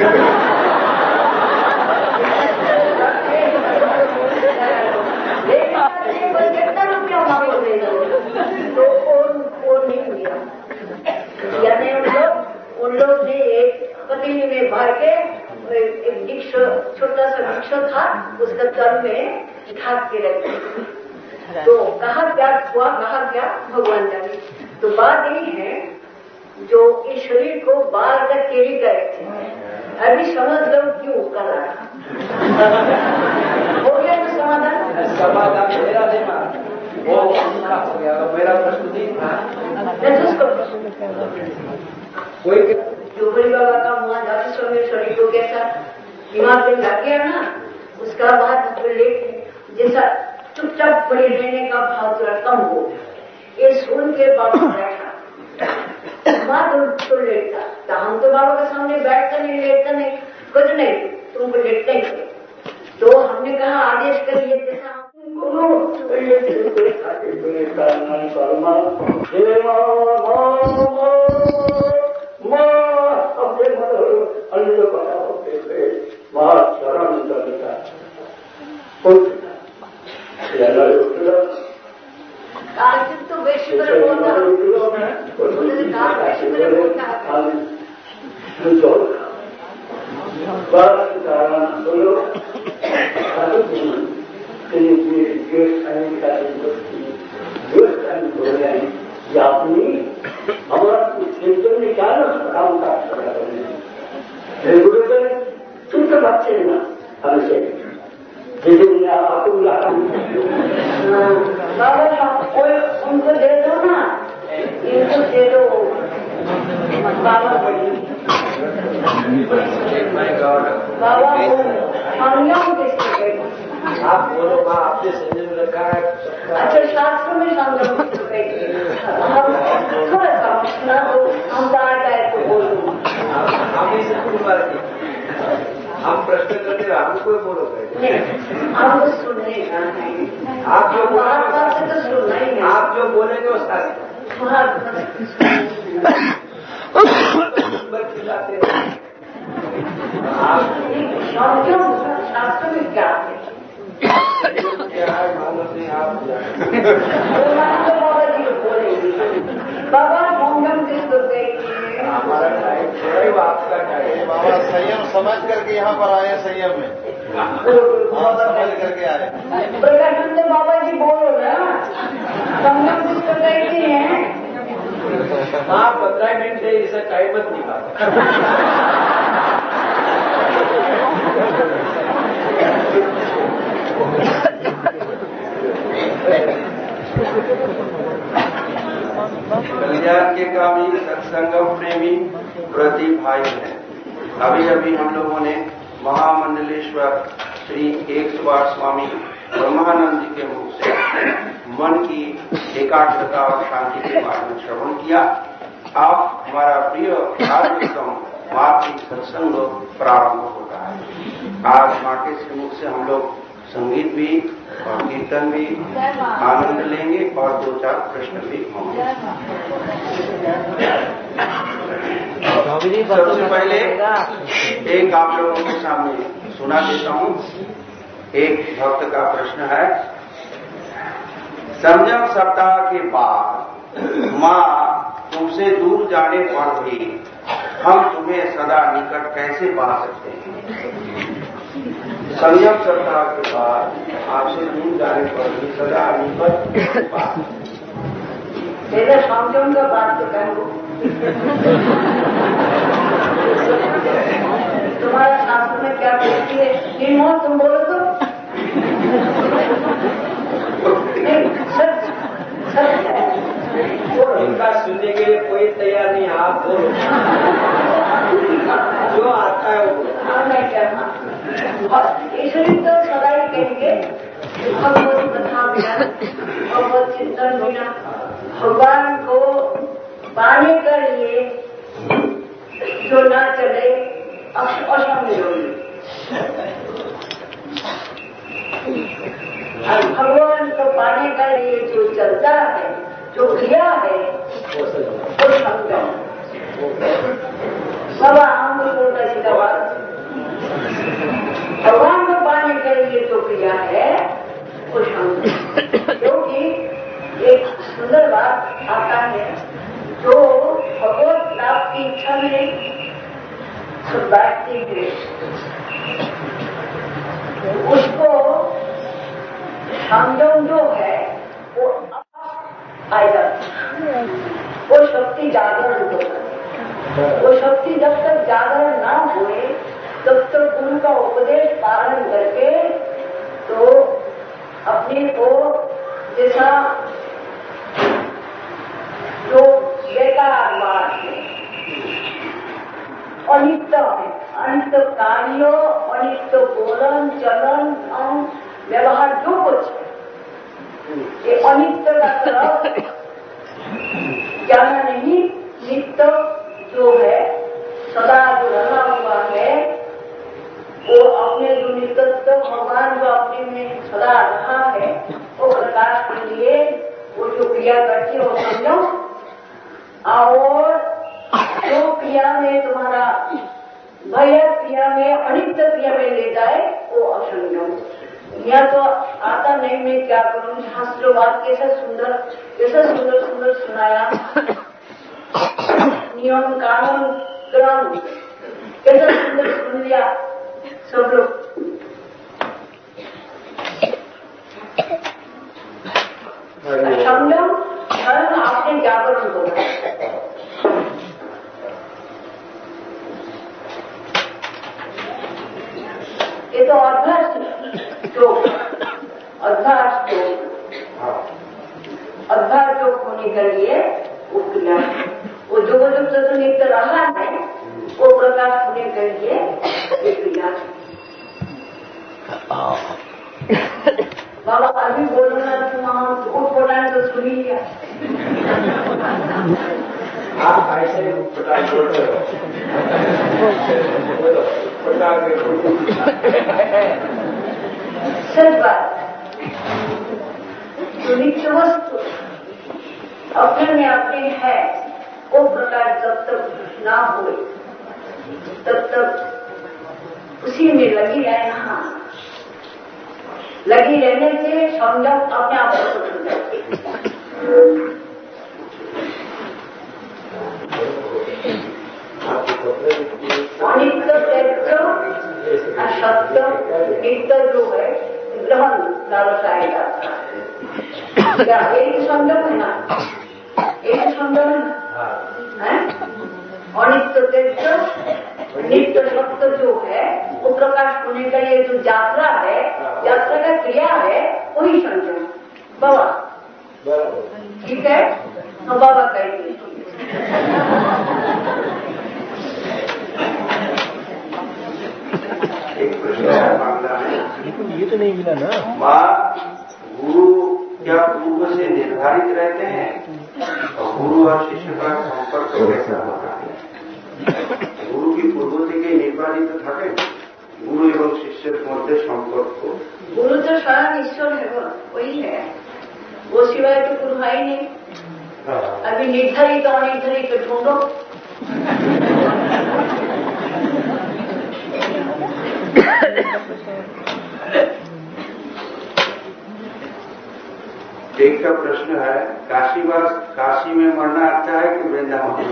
कितना रुपया हमको ले दो, तो वो नहीं मिला। यानी उन लोग उन लोग ने एक पतीली में भर के एक वृक्ष, छोटा सा वृक्ष था, उसका तल में ढाक के रख दिया। तो कहा क्या हुआ, कहा क्या भगवान जाने। तो बात यही है जो इस शरीर को बाल का केरी गए थे, अभी समझ लो क्यों कर रहा हो गया। तो समाधान समाधान मेरा देना वो उनका हो गया, मेरा प्रश्न नहीं था। कोई जोगरी बाबा का वहां जाते समय शरीर को कैसा दिमाग में लग गया ना, उसका बाद लेट जैसा चुपचाप पड़े रहने का भाव थोड़ा कम हो। ये सुन के बाबा बैठा बात तो लेटता, तो हम तो बाबा के सामने बैठता नहीं, लेटता नहीं, कुछ नहीं, तुमको लेटता ही थे। तो हमने कहा आदेश करिए जैसा कार्तिक तो वैश्य पर बोलता वैश्य पर बोलता अपनी हमारा ने क्या काम गुरुदेव तुम तो बच्चे ना हमसे बाबा कोई उनको दे दो ना, इनको दे दो बाबा बाबा हम किसके आप बोलो माँ, आपने संजय में रखा है। अच्छा शास्त्र में संगम हम थोड़ा सा सुना दो, हम बाहर आए तो बोलो। हम इसे कुछ बार हम प्रश्न करते हैं, हमको बोलो हमको सुनने का है। आप जो महात्मा से तो सुनना ही है, आप जो बोलेंगे वो शास्त्र खिलाते आप क्यों शास्त्र में क्या है, क्या है मालूम नहीं। आप बाबा जी को बोलेंगे बाबा संगम किसको देखेंगे। हमारा टाइम थोड़ा ही आपका टाइम। बाबा संयम समझ करके यहाँ पर आए, संयम में आप समझ करके आए। प्रकाशानंद बाबा जी बोलो ना, संगम किसको कहते हैं। हाँ पंद्रह मिनट से इसे टाइम मत निकाल। भी प्रति भाई हैं। अभी अभी हम लोगों ने महामंडलेश्वर श्री एक सौ आठ स्वामी ब्रह्मानंद जी के मुख से मन की एकाग्रता और शांति के बारे में श्रवण किया। अब हमारा प्रिय कार्यक्रम वार्षिक सत्संग प्रारंभ होता है। आज माँ के मुख से हम लोग संगीत भी और कीर्तन भी आनंद लेंगे और दो चार प्रश्न भी होंगे। सबसे पहले एक आप लोगों के सामने सुना देता हूं। एक भक्त का प्रश्न है, संयम सप्ताह के बाद माँ तुमसे दूर जाने पर भी हम तुम्हें सदा निकट कैसे पा सकते हैं? संयम सप्ताह के बाद आपसे दूर जाने पर भी सदा निकट पा मेरा संयम का बात तो कहो। तुम्हारा शास्त्र में क्या बोलती है? निर्मोह तुम बोलो तो सच सच है। इनका सुनने के लिए कोई तैयार नहीं, आप बोलो जो आता है वो। हाँ मैं कहना इसलिए तो सदा ही कहेंगे भगवत कथा बिना, भगवत चिंतन बिना, भगवान को पाने के लिए जो ना चले असंग होगी। भगवान को पाने के लिए जो चलता है, जो क्रिया है, वो संगम। बाबा हम बोलता सीधा बात, भगवान को पाने के लिए जो क्रिया है वो संगम। क्योंकि एक सुंदर बात आता है, जो भगवत लाभ की इच्छा में सब बैठते हैं उसको संयम जो है वो आएगा, वो शक्ति जागरण होगा। वो शक्ति जब तक जागरण ना हुए तब तक गुरु का उपदेश पालन करके तो अपने को जैसा जो बेकार बात है, अनित्य है, अनित्य कार्यों, अनित्य बोलन चलन और व्यवहार जो कुछ है, ये अनित्य का तरफ जाना नहीं। नित्य जो है सदा जो रहा हुआ है, वो अपने जो नित्यत्व भगवान जो अपने में सदा रहा है, वो प्रकाश के लिए वो जो क्रिया करती है वो संयम, और जो क्रिया में तुम्हारा भय क्रिया में अनित्य क्रिया में ले जाए वो असंयम। यह तो आता नहीं, मैं क्या करूं। शास्त्र बात कैसा सुंदर कैसा सुंदर सुंदर सुनाया, नियम कानून क्रम कैसा सुंदर सुन लिया सब लोग। संयम धर्म आपने जागरण होगा। ये तो अभ्यास जो अभ्यास जो अभ्यास जो होने के लिए वो क्रिया, वो जो जो तो नित्य रहा है वो प्रकाश होने के लिए ये क्रिया। बाबा अभी बोलना तुम हम झूठ बोलना है तो सुनी लिया। आप ऐसे पटाख छोड़ते हो, पटाख सच बात। जो नित्य वस्तु अपने में अपने है, वो प्रकार जब तक ना हुए तब तक उसी में लगी रहना, लगी रहने से संयम अपने आप को छूट जाती है। अनित्य असत्य नित्य जो है ग्रहण लालसाया जाता है। क्या एक संयम है ना, एक संयम है। अनित्य तेज नित्य सत्य जो है वो प्रकाश होने का ये जो यात्रा है, यात्रा का क्रिया है, वही संयम। बाबा ठीक है, हम बाबा कहेंगे ये तो नहीं मिला ना। माँ, गुरु क्या पूर्व से निर्धारित रहते हैं और गुरु और शिष्य का संपर्क कैसा होता है? गुरु की पूर्व থেকে निर्धारित থাকে गुरु एवं शिष्य मध्य संपर्क। गुरु तो स्वयं ईश्वर है, वो वही है, वो सिवाय तो गुरु है ही नहीं। अभी निर्धारित और अनिर्धारित ढूंढो। एक का प्रश्न है, काशीवास काशी में मरना अच्छा है कि वृंदावन?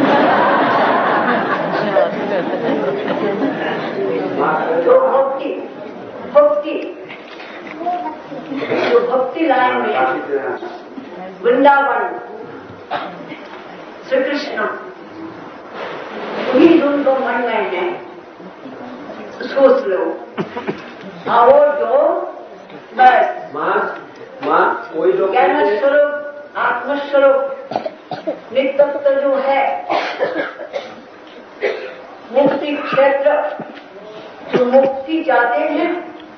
जो भक्ति भक्ति जो भक्ति लाइन में वृंदावन श्री कृष्ण वही उनको मन में है, सोच लो। और जो बस माँ माँ कोई लोग ज्ञान स्वरूप आत्मस्वरूप नित्य जो है मुक्ति क्षेत्र, जो मुक्ति चाहते हैं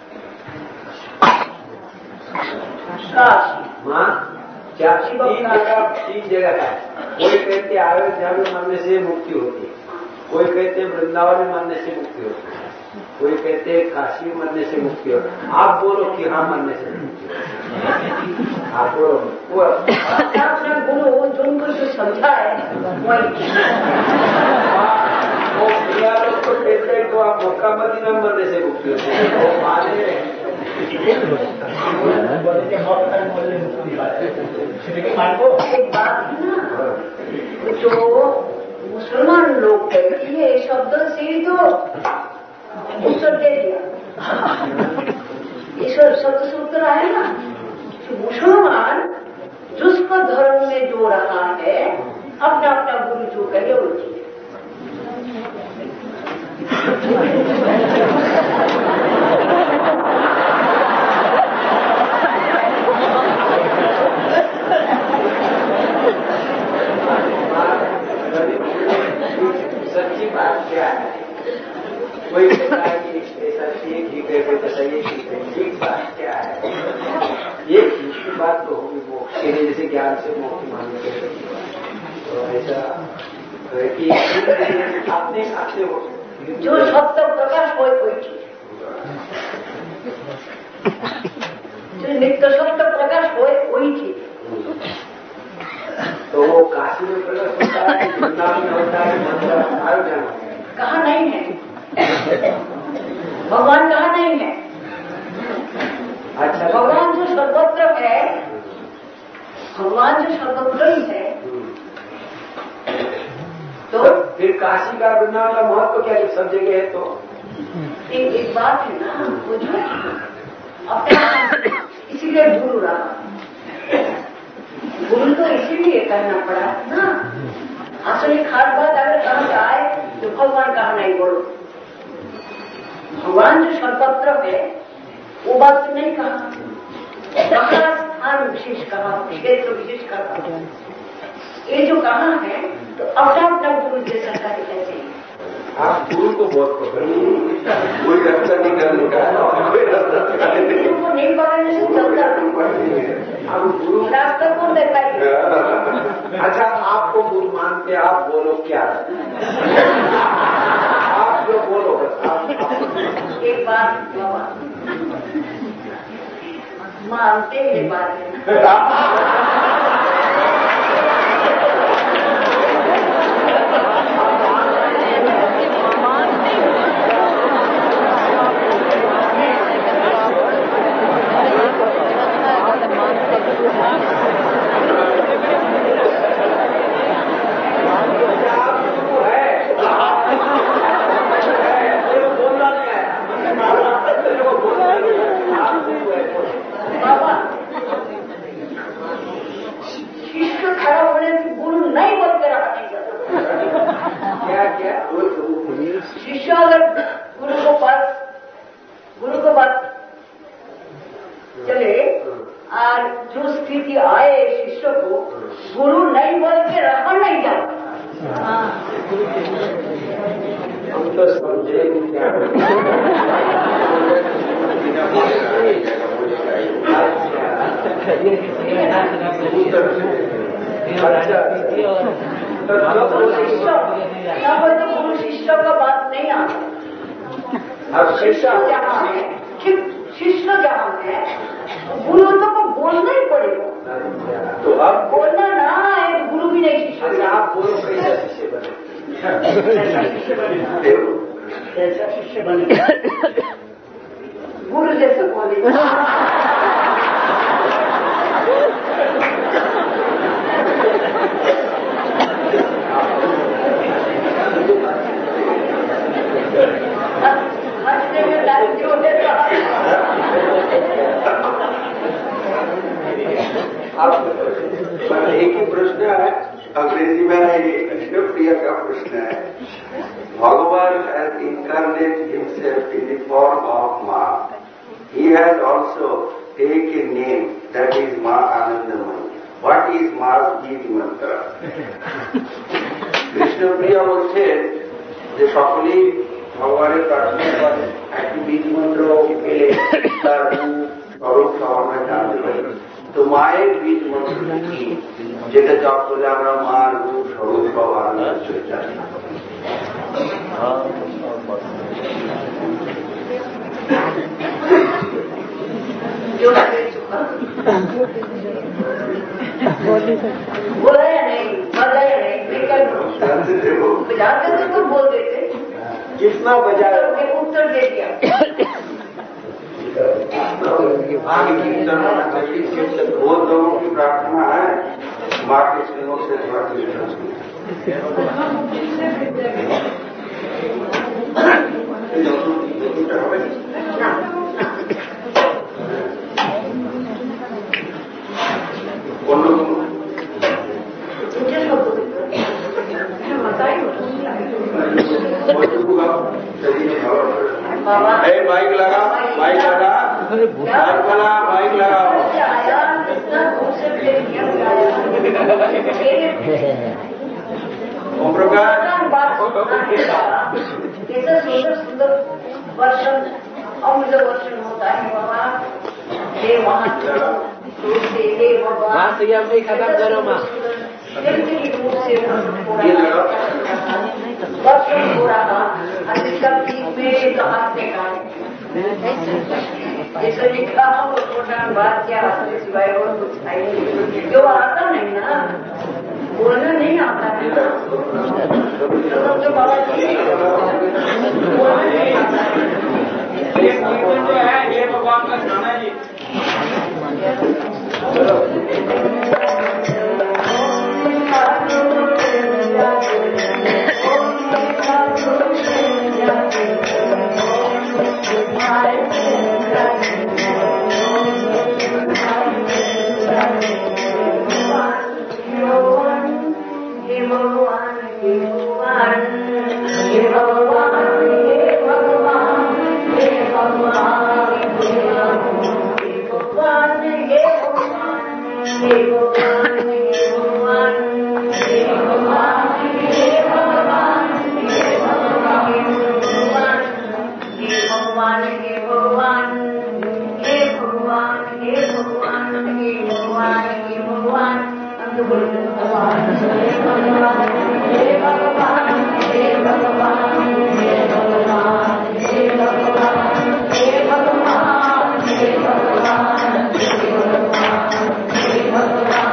काशी। माँ क्या तीन जगह तीन जगह है। कोई कहते अयोध्या में मरने से मुक्ति होती है, कोई कहते वृंदावन में मरने से मुक्ति होती है, कोई कहते काशी में मरने से मुक्ति होती है। आप बोलो कि हाँ मरने से मुक्ति होती है। आप बोलो वो अपना गुरु जिनको जो समझा है वही। वो भैया लोग तो कहते हैं तो आप मक्का मदीना में मरने से मुक्ति होती है, वो माने एक बात है ना, जो मुसलमान लोग कहते हैं ये शब्द से ही तो उत्तर दे दिया। ईश्वर शब्द से उत्तर आया ना। जो मुसलमान जिसको धर्म में जो रहा है अपना अपना गुरु जो कहे वो चीज। सच्ची बात क्या है? कोई कहता है कि ऐसा ठीक ही कहते तो सही ठीक है। ठीक बात क्या है? ये दूसरी बात तो होगी मोक्ष के लिए, जैसे ज्ञान से मोक्ष मानते हैं तो ऐसा है कि अपने अपने जो सत्य प्रकाश हो कोई चीज, जो नित्य सत्य प्रकाश हो वही चीज। तो वो काशी में प्रकाश होता है, वृंदावन में होता है, मंदिर आयोजन कहाँ नहीं है? भगवान कहाँ नहीं है? अच्छा, भगवान जो सर्वत्र है, भगवान जो सर्वत्र ही है, तो फिर काशी का वृंदावन का महत्व क्या है? सब जगह है तो एक, एक बात है ना, वो जो अपना इसीलिए गुरु रहा। गुरु तो इसीलिए करना पड़ा ना। असली खास बात अगर कहा जाए तो भगवान कहा नहीं बोलो। भगवान जो सर्वत्र है वो बात तो नहीं कहा, वहां स्थान विशेष कहा, क्षेत्र विशेष कहा। ये जो कहा है तो अपना अपना गुरु जैसा कार्य कैसे आप गुरु को बहुत पकड़, कोई रास्ता निकालने का, कोई रास्ता निकालने गुरु को नहीं पकड़ने से चलता अब गुरु रास्ता कौन देता है? अच्छा, आपको गुरु मानते, आप बोलो क्या? आप जो बोलो आप, एक बात बाबा मानते हैं बात है। शिष्य अगर गुरु को पास गुरु को बात चले और जो स्थिति आए शिष्य को गुरु नहीं बोल के रखा नहीं जाता। हम तो समझे क्या गुरु शिष्य का बात नहीं आता। अब शिष्य जहाँ है, शिष्य जहाँ है, गुरु तो बोलना ही पड़ेगा। तो आप बोलना ना आए, गुरु भी नहीं शिष्य। आप बोलो कैसा शिष्य बने? कैसा शिष्य बने? गुरु जैसे बोले। एक ही प्रश्न है, अंग्रेजी में है, ये कृष्ण प्रिया का प्रश्न है। Bhagwan has incarnate himself in the form of Maa. He has also taken name, that is Ma Anandamai. What is Ma's Beej Mantra? Krishna Priya বলছেন যে সকলেই ভগবানের প্রার্থনা করেন, একটি বীজ মন্ত্র পেলে তার রূপ স্বরূপ সব আমরা জানতে পারি। তো মায়ের বীজ মন্ত্র কি, যেটা জপ করলে আমরা মার রূপ স্বরূপ সব আনন্দ চলে জানি। बोला या नहीं, बोला या नहीं, बजाते थे तो बोल देते। कितना बजाया? उत्तर दे दिया। वो लोगों की प्रार्थना है, माँ के स्नेहों से थोड़ा कीर्तन। बाइक लगा, बाइक लगा, बाइक लगा, बाइक लगाओ। ओम प्रकाश कैसा सुंदर सुंदर वर्षन, अमूल्य वर्षन होता है बाबा। हे वहाँ हे भगवान से अब नहीं खत्म करो माँ। वर्षन हो रहा, अधिकतर बीच में तो हाथ में खाए जैसे लिखा हो बात क्या हाथ सिवाय और कुछ आई जो आता नहीं ना, बोलना नहीं आता है ना, जो बाबा जी बोलना नहीं आता है। ये जीवन जो है ये भगवान का खाना जी। भगवान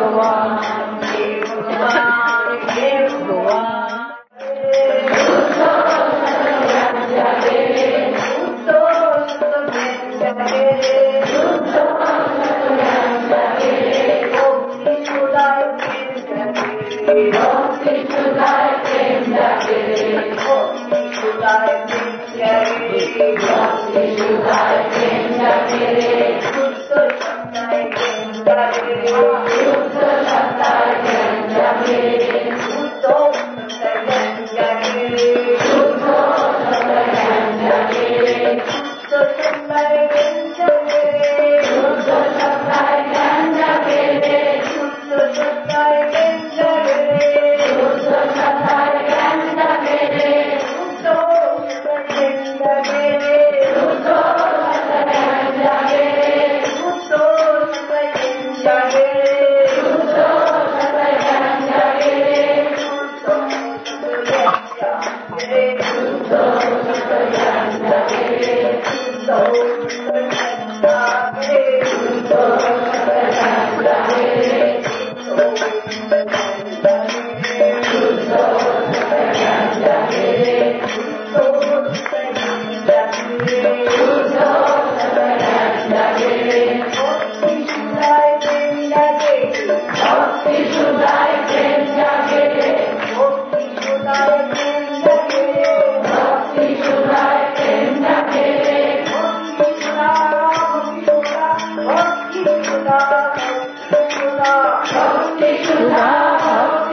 भगवान हे भगवान हे भगवान Krishna